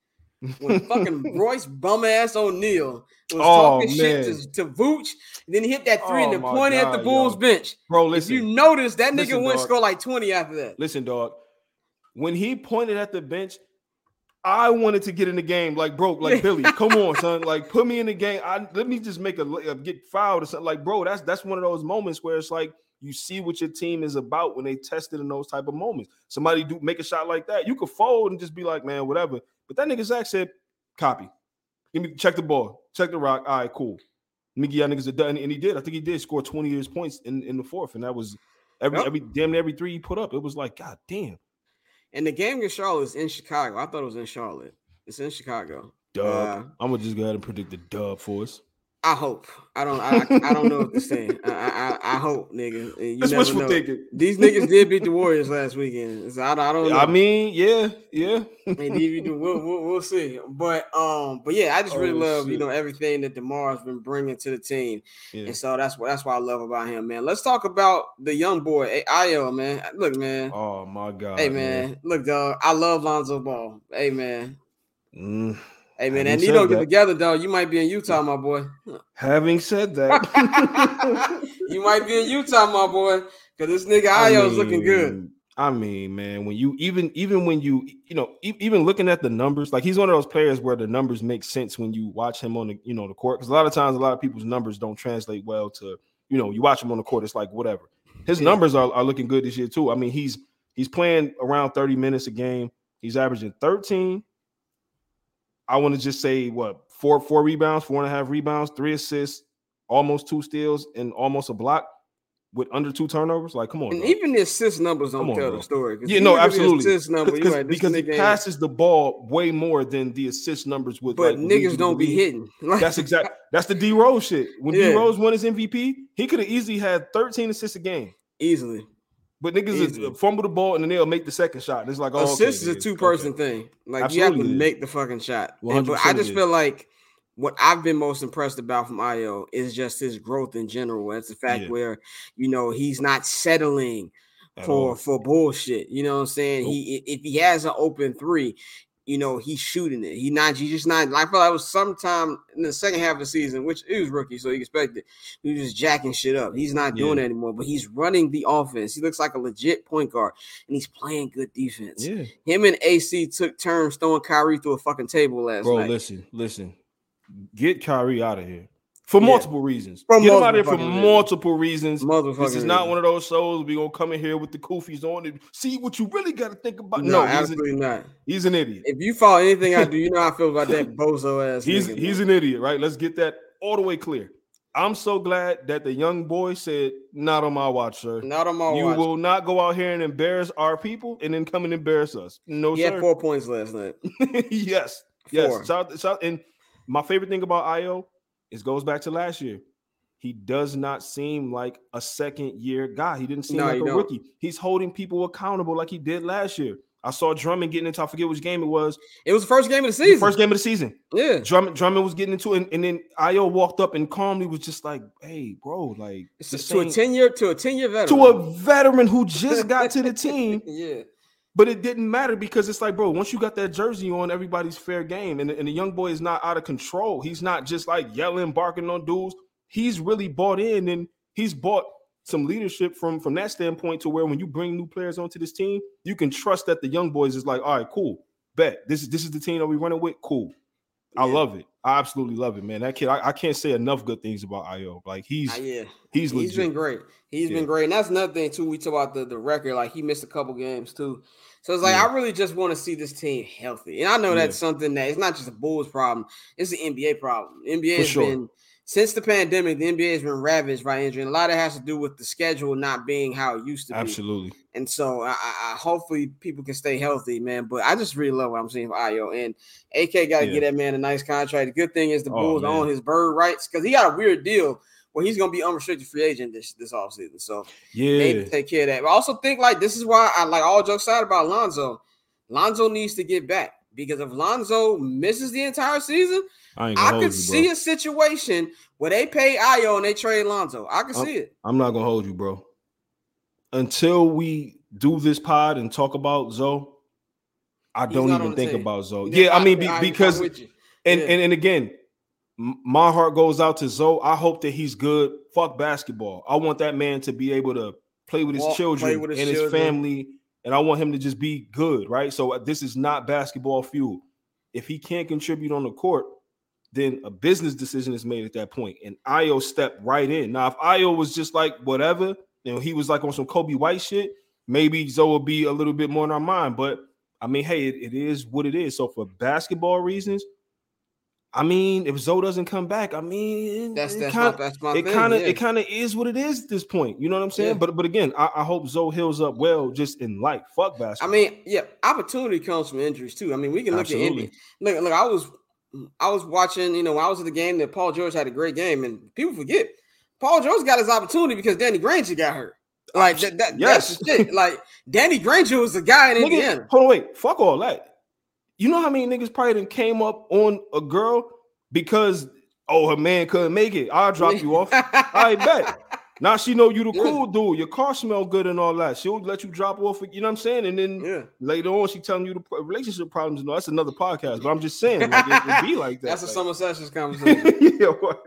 when fucking Royce bum ass O'Neal was Oh, talking shit man. to, to Vooch. And then he hit that three Oh, and then my pointed at the God, Bulls yo. bench. Bro, If listen. you notice, that nigga Listen, went and dog. scored like twenty after that. Listen, dog. When he pointed at the bench, I wanted to get in the game, like, bro, like Billy, come on, son, like, put me in the game. I let me just make a, a get fouled or something. Like, bro, that's that's one of those moments where it's like you see what your team is about when they tested in those type of moments. Somebody do make a shot like that, you could fold and just be like, man, whatever. But that nigga Zach said, copy, give me check the ball, check the rock. All right, cool. Let me give y'all niggas a done, and he did. I think he did score twenty years points in, in the fourth, and that was every yep. every damn near every three he put up. It was like, God damn. And the game against Charlotte is in Chicago. I thought it was in Charlotte. It's in Chicago. Dub. Uh, I'm gonna just go ahead and predict the dub for us. I hope. I don't. I, I don't know what to say. I, I I hope, nigga. You That's never wishful know. thinking. These niggas did beat the Warriors last weekend. So I, I don't know. I mean, yeah, yeah. Maybe we'll, we'll, we'll see. But um, but yeah, I just really oh, love shit. you know everything that DeMar's been bringing to the team, yeah. and so that's what that's what I love about him, man. Let's talk about the young boy, hey, Ayo, man. Look, man. Oh my God. Hey, man. man. Look, dog. I love Lonzo Ball. Hey, man. Mm. Hey, man, and you don't get together, dog. You might be in Utah, my boy. Having said that, you might be in Utah, my boy, because this nigga Ayo is looking good. I mean, man, when you even even when you you know e- even looking at the numbers, like he's one of those players where the numbers make sense when you watch him on the you know the court. Because a lot of times, a lot of people's numbers don't translate well to you know you watch him on the court. It's like whatever. His yeah. numbers are, are looking good this year too. I mean, he's he's playing around thirty minutes a game. He's averaging thirteen. I want to just say what four four rebounds, four and a half rebounds, three assists, almost two steals, and almost a block with under two turnovers. Like, come on, and bro. even the assist numbers don't on, tell bro. the story. Yeah, no, absolutely. Assist number, like, because he passes the ball way more than the assist numbers would. But like, niggas don't be hitting. That's exact. That's the D Rose shit. When yeah. D Rose won his M V P, he could have easily had thirteen assists a game. Easily. But niggas is fumble the ball and then they'll make the second shot. And it's like, oh, assist okay, is a two-person okay. thing. Like Absolutely you have to make the fucking shot. And, but I just is. feel like what I've been most impressed about from Ayo is just his growth in general. It's the fact yeah. where you know he's not settling At for all. for bullshit. You know what I'm saying? Nope. He if he has an open three, you know he's shooting it. He not he just not. I feel like it was sometime in the second half of the season, which he was rookie, so you expected he was just jacking shit up. He's not doing yeah. it anymore, but he's running the offense. He looks like a legit point guard, and he's playing good defense. Yeah. Him and A C took turns throwing Kyrie through a fucking table last Bro, night. Bro, listen, listen. Get Kyrie out of here. For yeah. multiple reasons. For Get him out of here for reasons. multiple reasons. This is not reasons. one of those shows we're going to come in here with the koofies on and see what you really got to think about. No, no absolutely he's a, not. He's an idiot. If you follow anything I do, you know how I feel about that bozo ass He's, nigga, he's an idiot, right? Let's get that all the way clear. I'm so glad that the young boy said, not on my watch, sir. Not on my you watch. You will not go out here and embarrass our people and then come and embarrass us. No, he sir. He had four points last night. yes. Four. Yes. Shout, shout, and my favorite thing about Ayo is goes back to last year. He does not seem like a second year guy. He didn't seem no, like a don't. rookie. He's holding people accountable like he did last year. I saw Drummond getting into, I forget which game it was. It was the first game of the season. The first game of the season. Yeah. Drummond, Drummond was getting into it, and, and then Ayo walked up and calmly was just like, hey, bro, like to a ten-year, to a ten-year veteran. To a veteran who just got to the team. Yeah. But it didn't matter because it's like, bro, once you got that jersey on, everybody's fair game. And, and the young boy is not out of control. He's not just like yelling, barking on dudes. He's really bought in, and he's bought some leadership from, from that standpoint to where when you bring new players onto this team, you can trust that the young boys is like, all right, cool. Bet. This is this is the team that we running with. Cool. Yeah. I love it. I absolutely love it, man. That kid, I, I can't say enough good things about Ayo. Like he's uh, yeah. he's he's legit. been great. He's yeah. been great. And that's another thing too. We talk about the, the record, like he missed a couple games too. So it's like, yeah. I really just want to see this team healthy. And I know that's yeah. something that it's not just a Bulls problem. It's an N B A problem. N B A For has sure. been, since the pandemic, the N B A has been ravaged by injury. And a lot of it has to do with the schedule not being how it used to be. Absolutely. And so I, I hopefully people can stay healthy, man. But I just really love what I'm seeing for Ayo. And A K got to yeah. get that man a nice contract. The good thing is the Bulls oh, own his bird rights because he got a weird deal where he's going to be unrestricted free agent this, this offseason. So yeah, they need to take care of that. But I also think like this is why I like all jokes aside about Lonzo. Lonzo needs to get back because if Lonzo misses the entire season, I, I could you, see a situation where they pay Ayo and they trade Lonzo. I can I'm, see it. I'm not going to hold you, bro. Until we do this pod and talk about Zoe, I don't even think team. about Zoe. Yeah, yeah I mean, be, I, because, and, yeah. and, and again, my heart goes out to Zoe. I hope that he's good. Fuck basketball. I want that man to be able to play with his Walk, children with his and children. his family, and I want him to just be good, right? So this is not basketball fuel. if he can't contribute on the court, then a business decision is made at that point. And Ayo stepped right in. Now, if Ayo was just like whatever, you know, he was like on some Kobe White shit, maybe Zoe would be a little bit more in our mind. But I mean, hey, it, it is what it is. So for basketball reasons, I mean, if Zoe doesn't come back, I mean, That's it that's kinda, my that's my it thing. kind of yeah. it kind of is what it is at this point. You know what I'm saying? Yeah. But but again, I, I hope Zoe heals up well just in life. Fuck basketball. I mean, yeah, opportunity comes from injuries too. I mean, we can look Absolutely. at Indy. Look, look, I was I was watching, you know, when I was at the game that Paul George had a great game, and people forget Paul George got his opportunity because Danny Granger got hurt. Like that, that Yes. that's the shit. Like Danny Granger was the guy in Nigga, Indiana. hold on, wait. Fuck all that. You know how many niggas probably done came up on a girl because, oh, her man couldn't make it. I'll drop you off. I bet. Now she know you the Yeah. cool dude. Your car smell good and all that. She'll let you drop off. You know what I'm saying? And then Yeah. later on, she telling you the pro- relationship problems. No, that's another podcast. But I'm just saying, like, it would be like that. That's a like, summer sessions conversation. yeah, what?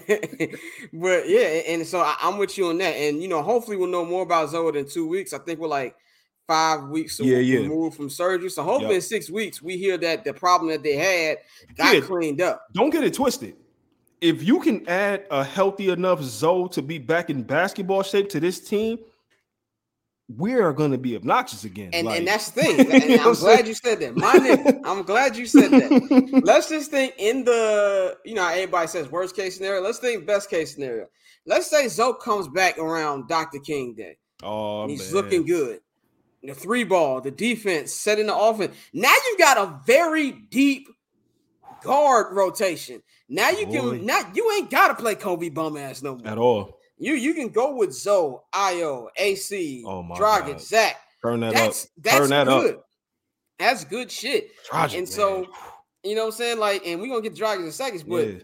But yeah, and so I, I'm with you on that. And you know, hopefully we'll know more about Zoe in two weeks. I think we're like five weeks Yeah, yeah. removed from surgery. So hopefully Yep. in six weeks we hear that the problem that they had got Yeah. cleaned up. Don't get it twisted. If you can add a healthy enough Zoe to be back in basketball shape to this team, we are going to be obnoxious again. And, Like- and that's the thing. And You know I'm what I'm glad saying? you said that. My nigga, I'm glad you said that. Let's just think in the, you know, how everybody says worst case scenario. Let's think best case scenario. Let's say Zoe comes back around Doctor King Day. Oh, and he's man. looking good. The three ball, the defense, setting the offense. Now you got a very deep guard rotation. Now you Boy. can now you ain't gotta play Kobe bum ass no more. At all. You you can go with Zoe, Ayo, A C, Oh, my Dragic, God. Zach. Turn that That's up. that's Turn that good. up. That's good shit. Dragic, and so, man. you know what I'm saying? Like, and we're gonna get Dragic in seconds, but Yeah.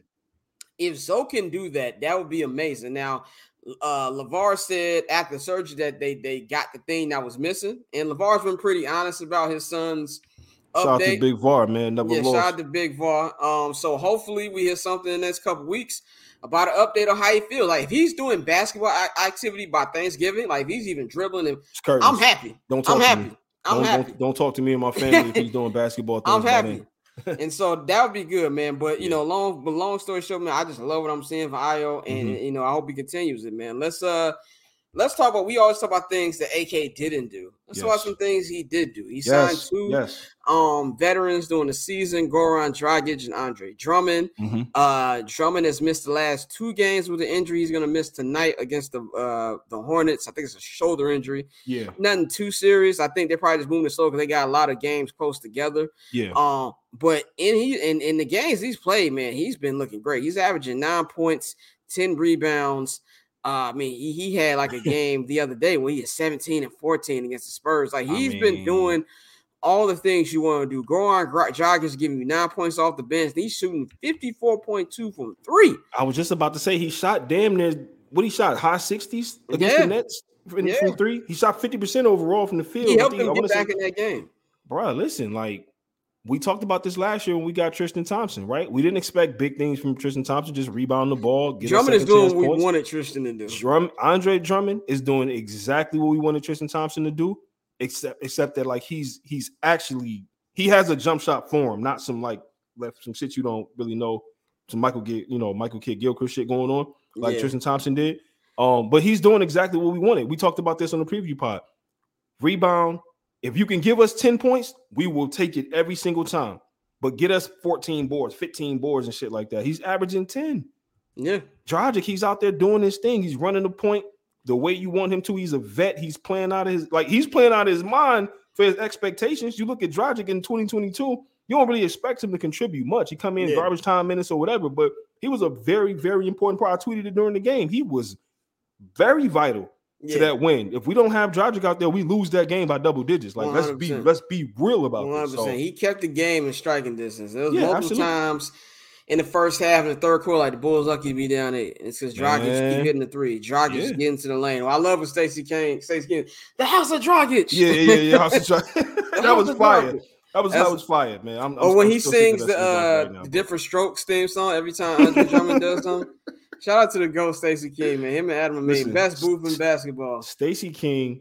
if Zoe can do that, that would be amazing. Now, uh LeVar said after surgery that they they got the thing that was missing, and LeVar's been pretty honest about his son's Shout out to update. Big V A R, man. Never Yeah, lost. shout out to Big V A R. Um, so hopefully we hear something in the next couple weeks about an update on how he feels. Like if he's doing basketball a- activity by Thanksgiving, like if he's even dribbling, and It's curtains. I'm happy. Don't talk I'm to happy. me. I'm don't, happy. Don't, don't talk to me and my family if he's doing basketball things. I'm by happy. then. And so that would be good, man. But you Yeah. know, long but long story short, man, I just love what I'm seeing for Ayo, and Mhm. you know, I hope he continues it, man. Let's uh let's talk about we always talk about things that A K didn't do. Let's talk about Yes. some things he did do. He signed Yes. two Yes. um veterans during the season, Goran Dragic and Andre Drummond. Mhm. Uh Drummond has missed the last two games with an injury. He's gonna miss tonight against the uh the Hornets. I think it's a shoulder injury. Yeah. Nothing too serious. I think they're probably just moving it slow because they got a lot of games close together. Yeah. Um, but in he in, in the games he's played, man, he's been looking great. He's averaging nine points, ten rebounds. Uh, I mean, he, he had like a game the other day when he had seventeen and fourteen against the Spurs. Like I he's been mean- doing all the things you want to do. Goran Dragic is giving you nine points off the bench. He's shooting fifty-four point two from three. I was just about to say he shot damn near what he shot high sixties against Yeah. the Nets from, Yeah. from three. He shot fifty percent overall from the field. He I helped think- I them get wanna say- back in that game. Bro, listen, like we talked about this last year when we got Tristan Thompson, right? We didn't expect big things from Tristan Thompson, just rebound the ball. Get us Drummond is second doing chance what we points. wanted Tristan to do. Drum, Andre Drummond is doing exactly what we wanted Tristan Thompson to do, except except that like he's he's actually he has a jump shot for him, not some like left some shit you don't really know, some Michael get you know Michael Kidd Gilchrist shit going on like Yeah. Tristan Thompson did. Um, but he's doing exactly what we wanted. We talked about this on the preview pod. Rebound. If you can give us ten points, we will take it every single time. But get us fourteen boards, fifteen boards, and shit like that. He's averaging ten. Yeah. Dragic, he's out there doing his thing. He's running the point the way you want him to. He's a vet. He's playing out of his like he's playing out of his mind for his expectations. You look at Dragic in twenty twenty-two, you don't really expect him to contribute much. He come in Yeah. garbage time minutes or whatever, but he was a very, very important part. I tweeted it during the game. He was very vital Yeah. to that win. If we don't have Dragic out there, we lose that game by double digits. Like let's be one hundred percent. let's be real about one hundred this. percent. So, He kept the game in striking distance. There was Yeah, multiple absolutely. times in the first half and the third quarter, like the Bulls lucky to be down eight. It's because Dragic Man. keep hitting the three. Dragic Yeah. is getting to the lane. Well, I love what Stacey Kane, Stacey Kane, the house of Dragic. yeah, yeah, yeah, yeah. House of Dra- that House was of fire. Dragic. That was That's- that was fire, man. I'm, I'm Or when I'm he still thinking sings that's the what he's doing uh right now, the bro. different strokes theme song every time Andre Drummond does something. Shout out to the GOAT Stacey King, man. Him and Adam are made Listen, best booth in basketball. Stacey King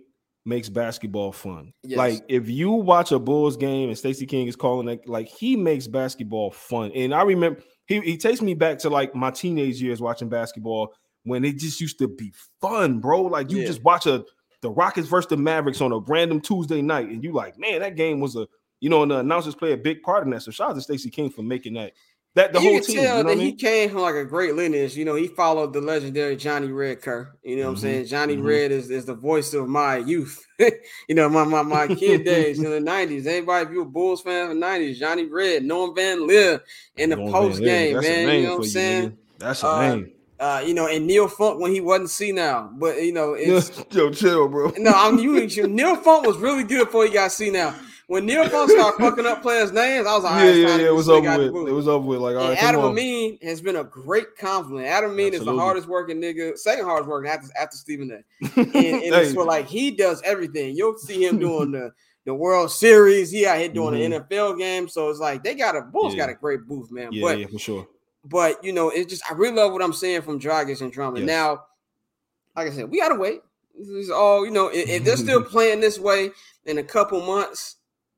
makes basketball fun. Yes. Like if you watch a Bulls game and Stacey King is calling it, like he makes basketball fun. And I remember he, he takes me back to like my teenage years watching basketball when it just used to be fun, bro. Like you Yeah. just watch a the Rockets versus the Mavericks on a random Tuesday night, and you like, man, that game was a, you know, and the announcers play a big part in that. So shout out to Stacey King for making that. That the you whole can team, tell you know that what I he mean? came from like a great lineage. You know, he followed the legendary Johnny Red Kerr. You know what Mm-hmm. I'm saying? Johnny Mm-hmm. Red is, is the voice of my youth. you know, my, my my kid days in the nineties. Anybody, if you a Bulls fan in the nineties, Johnny Red, Norm Van Lier in the Norm post Van Lier, game, that's a man. name You know what I'm for you, saying? nigga. That's a Uh, name. Uh, you know, and Neil Funk when he wasn't senile, but you know, it's Yo, chill, bro. no, I'm you. Neil Funk was really good before he got senile. When Neil Funk started fucking up players' names, I was like, all Yeah, right, it's yeah, time to yeah. It get was this nigga over out the with. booth. It was over with. Like, all And right, come Adam on. Amin has been a great compliment. Adam Amin is the Absolutely. hardest working nigga, second hardest working after after Stephen A. And, and it's Hey. for like he does everything. You'll see him doing the, the World Series. He out here doing Mhm. the N F L game. So it's like they got a Bulls Yeah. got a great booth, man. Yeah, but yeah, for sure. but you know, it's just I really love what I'm seeing from Dragic and Drummond. Yes. Now, like I said, we gotta wait. This is all you know. If, if they're still playing this way in a couple months,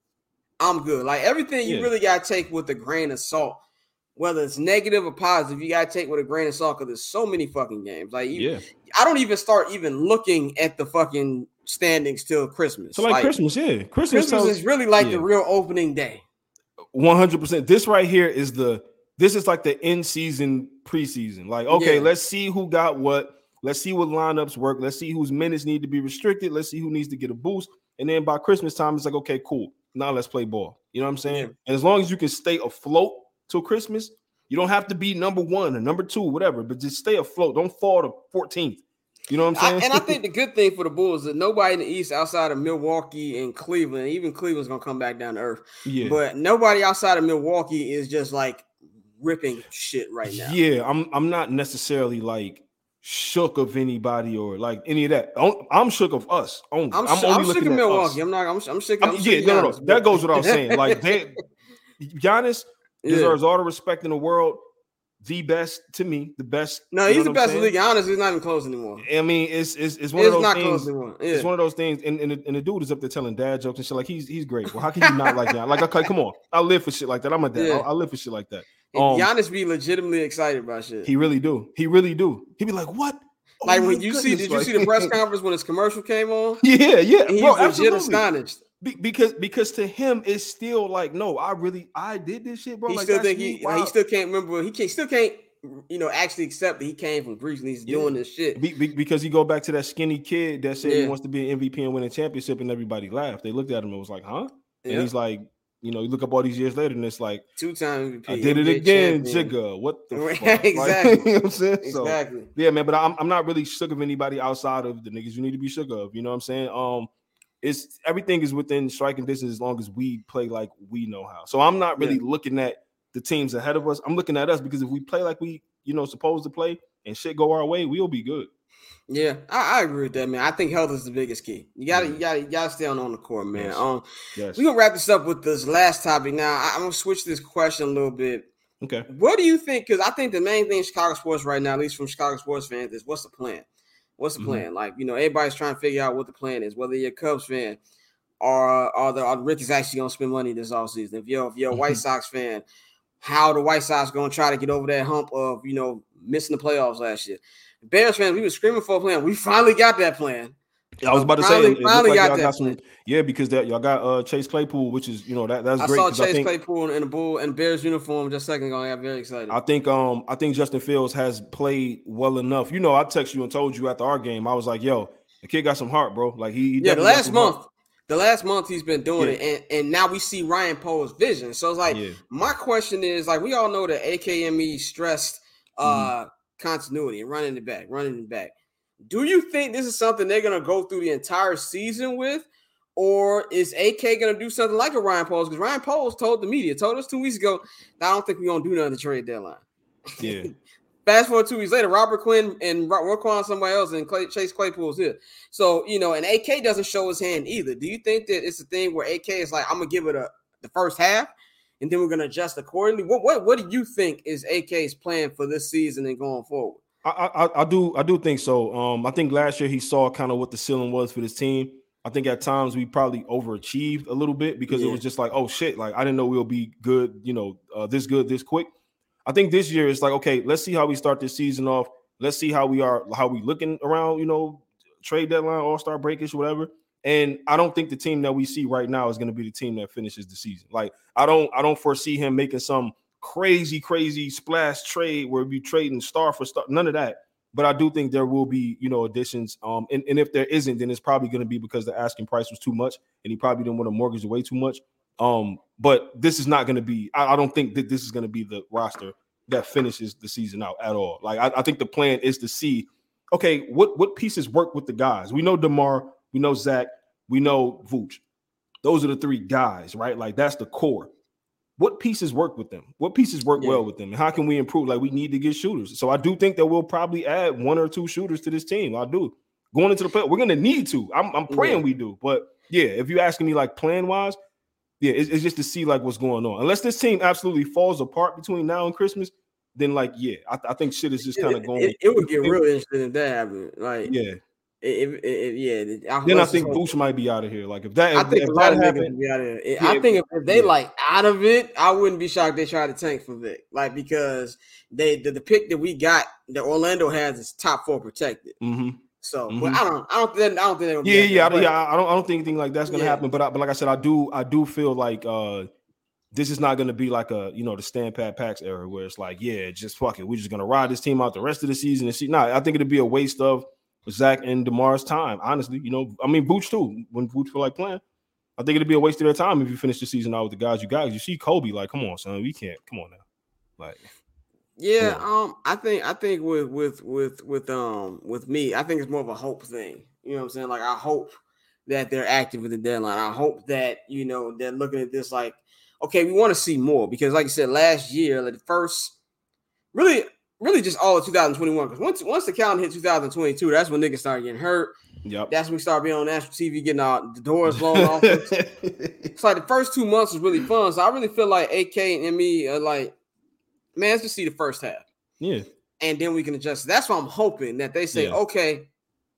I'm good. Like everything, you Yeah. really gotta take with a grain of salt. Whether it's negative or positive, you gotta take with a grain of salt because there's so many fucking games. Like you, Yeah. I don't even start even looking at the fucking standings till Christmas. So like, Christmas, yeah. Christmas, Christmas tells, is really like yeah. the real opening day. one hundred percent. This right here is the this is like the in season preseason. Like, okay, Yeah. let's see who got what. Let's see what lineups work. Let's see whose minutes need to be restricted. Let's see who needs to get a boost. And then by Christmas time, it's like, okay, cool. Now let's play ball. You know what I'm saying? Yeah. And as long as you can stay afloat till Christmas, you don't have to be number one or number two, whatever, but just stay afloat. Don't fall to fourteenth. You know what I'm I, saying? and I think the good thing for the Bulls is that nobody in the East outside of Milwaukee and Cleveland, even Cleveland's gonna come back down to earth. yeah. But nobody outside of Milwaukee is just like ripping shit right now. Yeah, I'm I'm not necessarily like shook of anybody or like any of that. I'm, I'm shook of us only. I'm, I'm, sh- only I'm looking sick of at Milwaukee. us. I'm not. I'm, I'm sick. I'm- I'm yeah, sick of no, no, no. Giannis, That but- goes without saying. Like they, Giannis Yeah. deserves all the respect in the world. The best to me, the best. No, you he's know the what I'm best in the saying? league. Honestly, he's not even close anymore. I mean, it's it's, it's one It's of those not things. close anymore. Yeah. It's one of those things, and, and, the, and the dude is up there telling dad jokes and shit. Like he's he's great. Well, how can you not like that? Like, okay, come on, I live for shit like that. I'm a dad. Yeah. I, I live for shit like that. And Um, Giannis be legitimately excited about shit. he really do. He really do. He be like, what? Oh like my when you see, goodness, did you like- see the press conference when his commercial came on? Yeah, yeah, And he bro, was legit absolutely. astonished. Be- because because to him it's still like, no, I really I did this shit, bro. He like, still that's think me. he, Wow. he still can't remember. He can't still can't you know actually accept that he came from Greece and he's Yeah. doing this shit. Be- be- because he go back to that skinny kid that said he Yeah. wants to be an M V P and win a championship, and everybody laughed. They looked at him and was like, huh? Yeah. And he's like, you know, you look up all these years later, and it's like, Two-time M V P. I did it N B A again, champion. Jigga. What the Right, fuck? Like, exactly. you know what I'm saying? So, Exactly. yeah, man, but I'm I'm not really shook of anybody outside of the niggas you need to be shook of. You know what I'm saying? Um, it's everything is within striking distance as long as we play like we know how. So I'm not really Yeah. looking at the teams ahead of us. I'm looking at us because if we play like we, you know, supposed to play and shit go our way, we'll be good. Yeah, I, I agree with that, man. I think health is the biggest key. You gotta, Yeah. you gotta, you gotta stay on, on the court, man. Yes. Um, Yes. we're gonna wrap this up with this last topic. Now, I, I'm gonna switch this question a little bit. Okay. What do you think? Because I think the main thing in Chicago sports right now, at least from Chicago sports fans, is what's the plan? What's the Mhm. plan? Like, you know, everybody's trying to figure out what the plan is. Whether you're a Cubs fan or or the or Rick is actually gonna spend money this offseason. If you're if you're a White Mhm. Sox fan, how the White Sox gonna try to get over that hump of you know missing the playoffs last year? Bears fans, we were screaming for a plan. We finally got that plan. I was about to Finally- say, it, it finally looked like got y'all that got some, plan. yeah, because that y'all got uh Chase Claypool, which is you know that that's I great. saw 'cause I Chase think, Claypool in the Bull and Bears uniform just a second ago. I got very excited. I think um I think Justin Fields has played well enough. You know, I text you and told you after our game, I was like, yo, the kid got some heart, bro. Like he, he yeah, the definitely got last some month, heart. the last month he's been doing Yeah. it, and, and now we see Ryan Poe's vision. So it's like Yeah. my question is like we all know that A K M E stressed uh Mm-hmm. continuity and running it back, running it back. Do you think this is something they're gonna go through the entire season with, or is A K gonna do something like a Ryan Poles? Because Ryan Poles told the media, told us two weeks ago, that I don't think we're gonna do nothing to trade deadline. Yeah. Fast forward two weeks later, Robert Quinn and Ro- Roquan somebody else and Clay, Chase Claypool's here. So, you know, and A K doesn't show his hand either. Do you think that it's a thing where A K is like, I'm going to give it a the first half and then we're going to adjust accordingly? What, what what do you think is A K's plan for this season and going forward? I, I I do I do think so. Um, I think last year he saw kind of what the ceiling was for this team. I think at times we probably overachieved a little bit because yeah. it was just like, oh shit, like I didn't know we'll be good, you know, uh, this good, this quick. I think this year it's like, okay, let's see how we start this season off. Let's see how we are, how we looking around, you know, trade deadline, all-star breakish, whatever. And I don't think the team that we see right now is going to be the team that finishes the season. Like I don't, I don't foresee him making some crazy, crazy splash trade where we trading star for star. None of that. But I do think there will be, you know, additions. Um, and, and if there isn't, then it's probably going to be because the asking price was too much and he probably didn't want to mortgage away too much. Um, but this is not going to be, I, I don't think that this is going to be the roster that finishes the season out at all. Like, I, I think the plan is to see, okay, what, what pieces work with the guys? We know DeMar, we know Zach, we know Vooch. Those are the three guys, right? Like, that's the core. What pieces work with them? What pieces work yeah. well with them? And how can we improve? Like, we need to get shooters. So I do think that we'll probably add one or two shooters to this team. I do. Going into the play, we're going to need to. I'm, I'm praying yeah. we do. But, yeah, if you're asking me, like, plan-wise, yeah, it's, it's just to see, like, what's going on. Unless this team absolutely falls apart between now and Christmas, then, like, yeah, I, I think shit is just kind of going. It, it would get real interesting if that happened. Like, yeah. If, if, if, yeah, then I think Vooch might be out of here. Like if that, I if, think if a lot that of happened, niggas be out of here. Yeah, I think if, if they yeah. like out of it, I wouldn't be shocked they try to tank for Vic. Like because they the, the pick that we got that Orlando has is top four protected. Mm-hmm. So, mm-hmm. but I don't, I don't, think, I don't think. Yeah, yeah, I, yeah. I don't, I don't think anything like that's gonna yeah. happen. But, I, but like I said, I do, I do feel like uh, this is not gonna be like a, you know, the Stan Pat Pax era where it's like, yeah, just fuck it, we're just gonna ride this team out the rest of the season and see. No, nah, I think it'd be a waste of Zach and DeMar's time, honestly. You know, I mean, Vooch too. When Vooch feel like playing, I think it'd be a waste of their time if you finish the season out with the guys you got. You see Kobe, like, come on, son, we can't. Come on now, like. Yeah, um, I think I think with with with with um with me, I think it's more of a hope thing. You know what I'm saying? Like, I hope that they're active with the deadline. I hope that you know they're looking at this like, okay, we want to see more because, like you said, last year, like the first, really. Really, just all of two thousand twenty-one. Because once once the calendar hit two thousand twenty-two, that's when niggas started getting hurt. Yep. That's when we started being on national T V, getting our the doors blown off. It's like the first two months was really fun. So I really feel like A K and me are like, man, let's just see the first half. Yeah. And then we can adjust. That's why I'm hoping that they say, yeah. okay,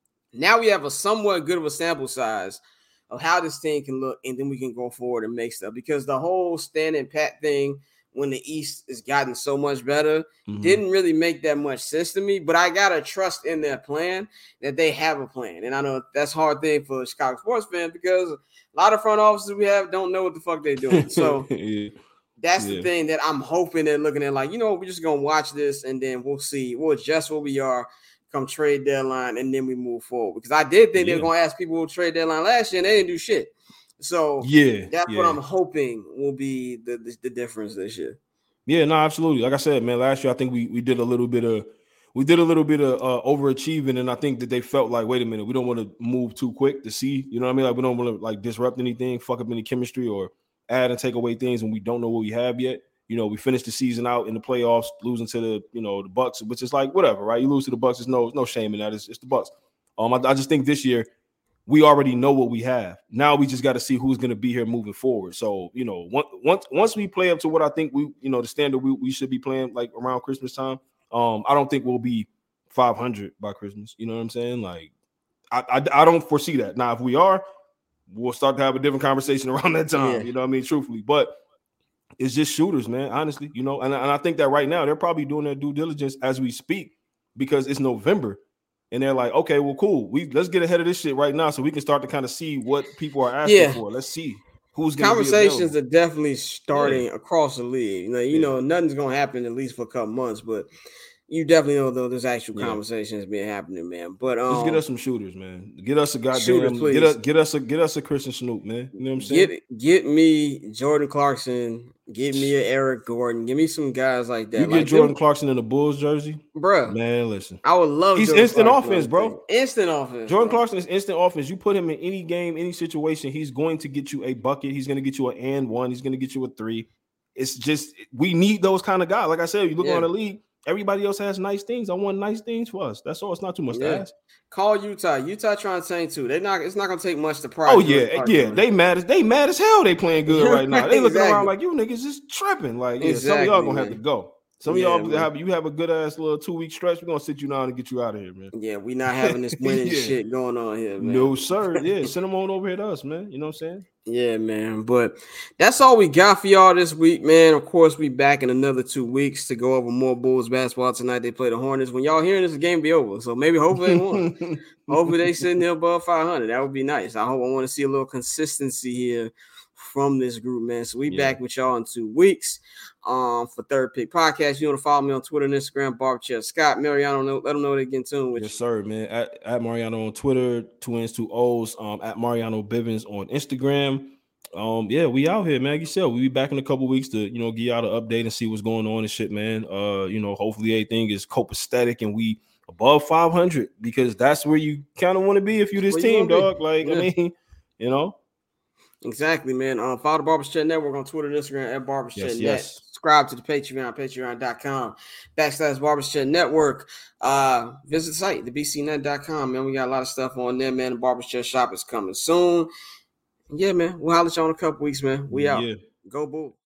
now we have a somewhat good of a sample size of how this thing can look, and then we can go forward and make stuff. Because the whole stand and pat thing, when the East has gotten so much better, mm-hmm. didn't really make that much sense to me. But I gotta trust in their plan that they have a plan. And I know that's a hard thing for Chicago sports fans because a lot of front offices we have don't know what the fuck they're doing. So yeah. that's yeah. the thing that I'm hoping they're looking at, like, you know, we're just gonna watch this and then we'll see. We'll adjust where we are come trade deadline, and then we move forward. Because I did think yeah. they were gonna ask people who trade deadline last year, and they didn't do shit. So yeah, that's yeah. what I'm hoping will be the, the the difference this year. Yeah, no, absolutely. Like I said, man, last year I think we we did a little bit of we did a little bit of uh, overachieving, and I think that they felt like, wait a minute, we don't want to move too quick to see, you know what I mean? Like we don't want to like disrupt anything, fuck up any chemistry, or add and take away things when we don't know what we have yet. You know, we finished the season out in the playoffs, losing to the you know the Bucks, which is like whatever, right? You lose to the Bucks, there's no no shame in that. It's, it's the Bucks. Um, I, I just think this year, we already know what we have. Now we just got to see who's going to be here moving forward. So, you know, once once once we play up to what I think we, you know, the standard we, we should be playing like around Christmas time, um, I don't think we'll be five hundred by Christmas. You know what I'm saying? Like, I, I, I don't foresee that. Now, if we are, we'll start to have a different conversation around that time. Yeah. You know what I mean? Truthfully. But it's just shooters, man, honestly, you know, and, and I think that right now they're probably doing their due diligence as we speak because it's November. And they're like, okay, well, cool. We let's get ahead of this shit right now so we can start to kind of see what people are asking yeah. for. Let's see who's going to be Conversations are definitely starting yeah. across the league. You know, you yeah. know, nothing's going to happen at least for a couple months, but you definitely know though there's actual yeah. conversations being happening, man. But um, just get us some shooters, man. Get us a goddamn shooters, please. get us get us a get us a Christian Snoop, man. You know what I'm saying? Get get me Jordan Clarkson. Give me an Eric Gordon. Give me some guys like that. You like get Jordan them, Clarkson in a Bulls jersey, bro. Man, listen, I would love. He's Jordan instant Clarkson offense, bro. Instant offense. Jordan bro. Clarkson is instant offense. You put him in any game, any situation, he's going to get you a bucket. He's going to get you an and one. He's going to get you a three. It's just we need those kind of guys. Like I said, you look yeah. around the league. Everybody else has nice things. I want nice things for us. That's all. It's not too much yeah. to ask. Call Utah. Utah trying to tank too. They not. It's not gonna take much to prize. Oh yeah, yeah. They mad as they mad as hell. They playing good right now. They looking exactly. around like you niggas just tripping. Like yeah, exactly, some of y'all gonna man. have to go. Some Yeah, of y'all man. have you have a good ass little two week stretch. We're gonna sit you down and get you out of here, man. Yeah, we not having this winning Yeah. shit going on here, man. No, sir. Yeah, send them on over here to us, man. You know what I'm saying? Yeah, man. But that's all we got for y'all this week, man. Of course, we back in another two weeks to go over more Bulls basketball tonight. They play the Hornets. When y'all hearing this, the game be over. So maybe hopefully they won. Hopefully they sitting there above five hundred. That would be nice. I hope I want to see a little consistency here from this group, man. So we Yeah. back with y'all in two weeks. Um, for Third Pick Podcast. You want to follow me on Twitter and Instagram, Barberchair Scott. Mariano, know, let them know they get in tune with Yes, you. sir, man. At, at Mariano on Twitter, two N's, two O's. Um, at Mariano Bivens on Instagram. Um, yeah, we out here, man. Like you said, we'll be back in a couple weeks to, you know, give y'all an update and see what's going on and shit, man. Uh, you know, hopefully everything is copacetic and we above five hundred because that's where you kind of want to be if you this Where you team, wanna be. dog. Like, Yeah. I mean, you know. Exactly, man. Um, follow the Barbers Chat Network on Twitter and Instagram at Barbers Chat Yes, Net. yes. Subscribe to the Patreon, patreon.com backslash Barbers Chat Network. Uh, visit the site, the b c net dot com, man. We got a lot of stuff on there, man. The Barbers Chat shop is coming soon. Yeah, man. We'll holler at you in a couple weeks, man. We out. Yeah. Go Bulls.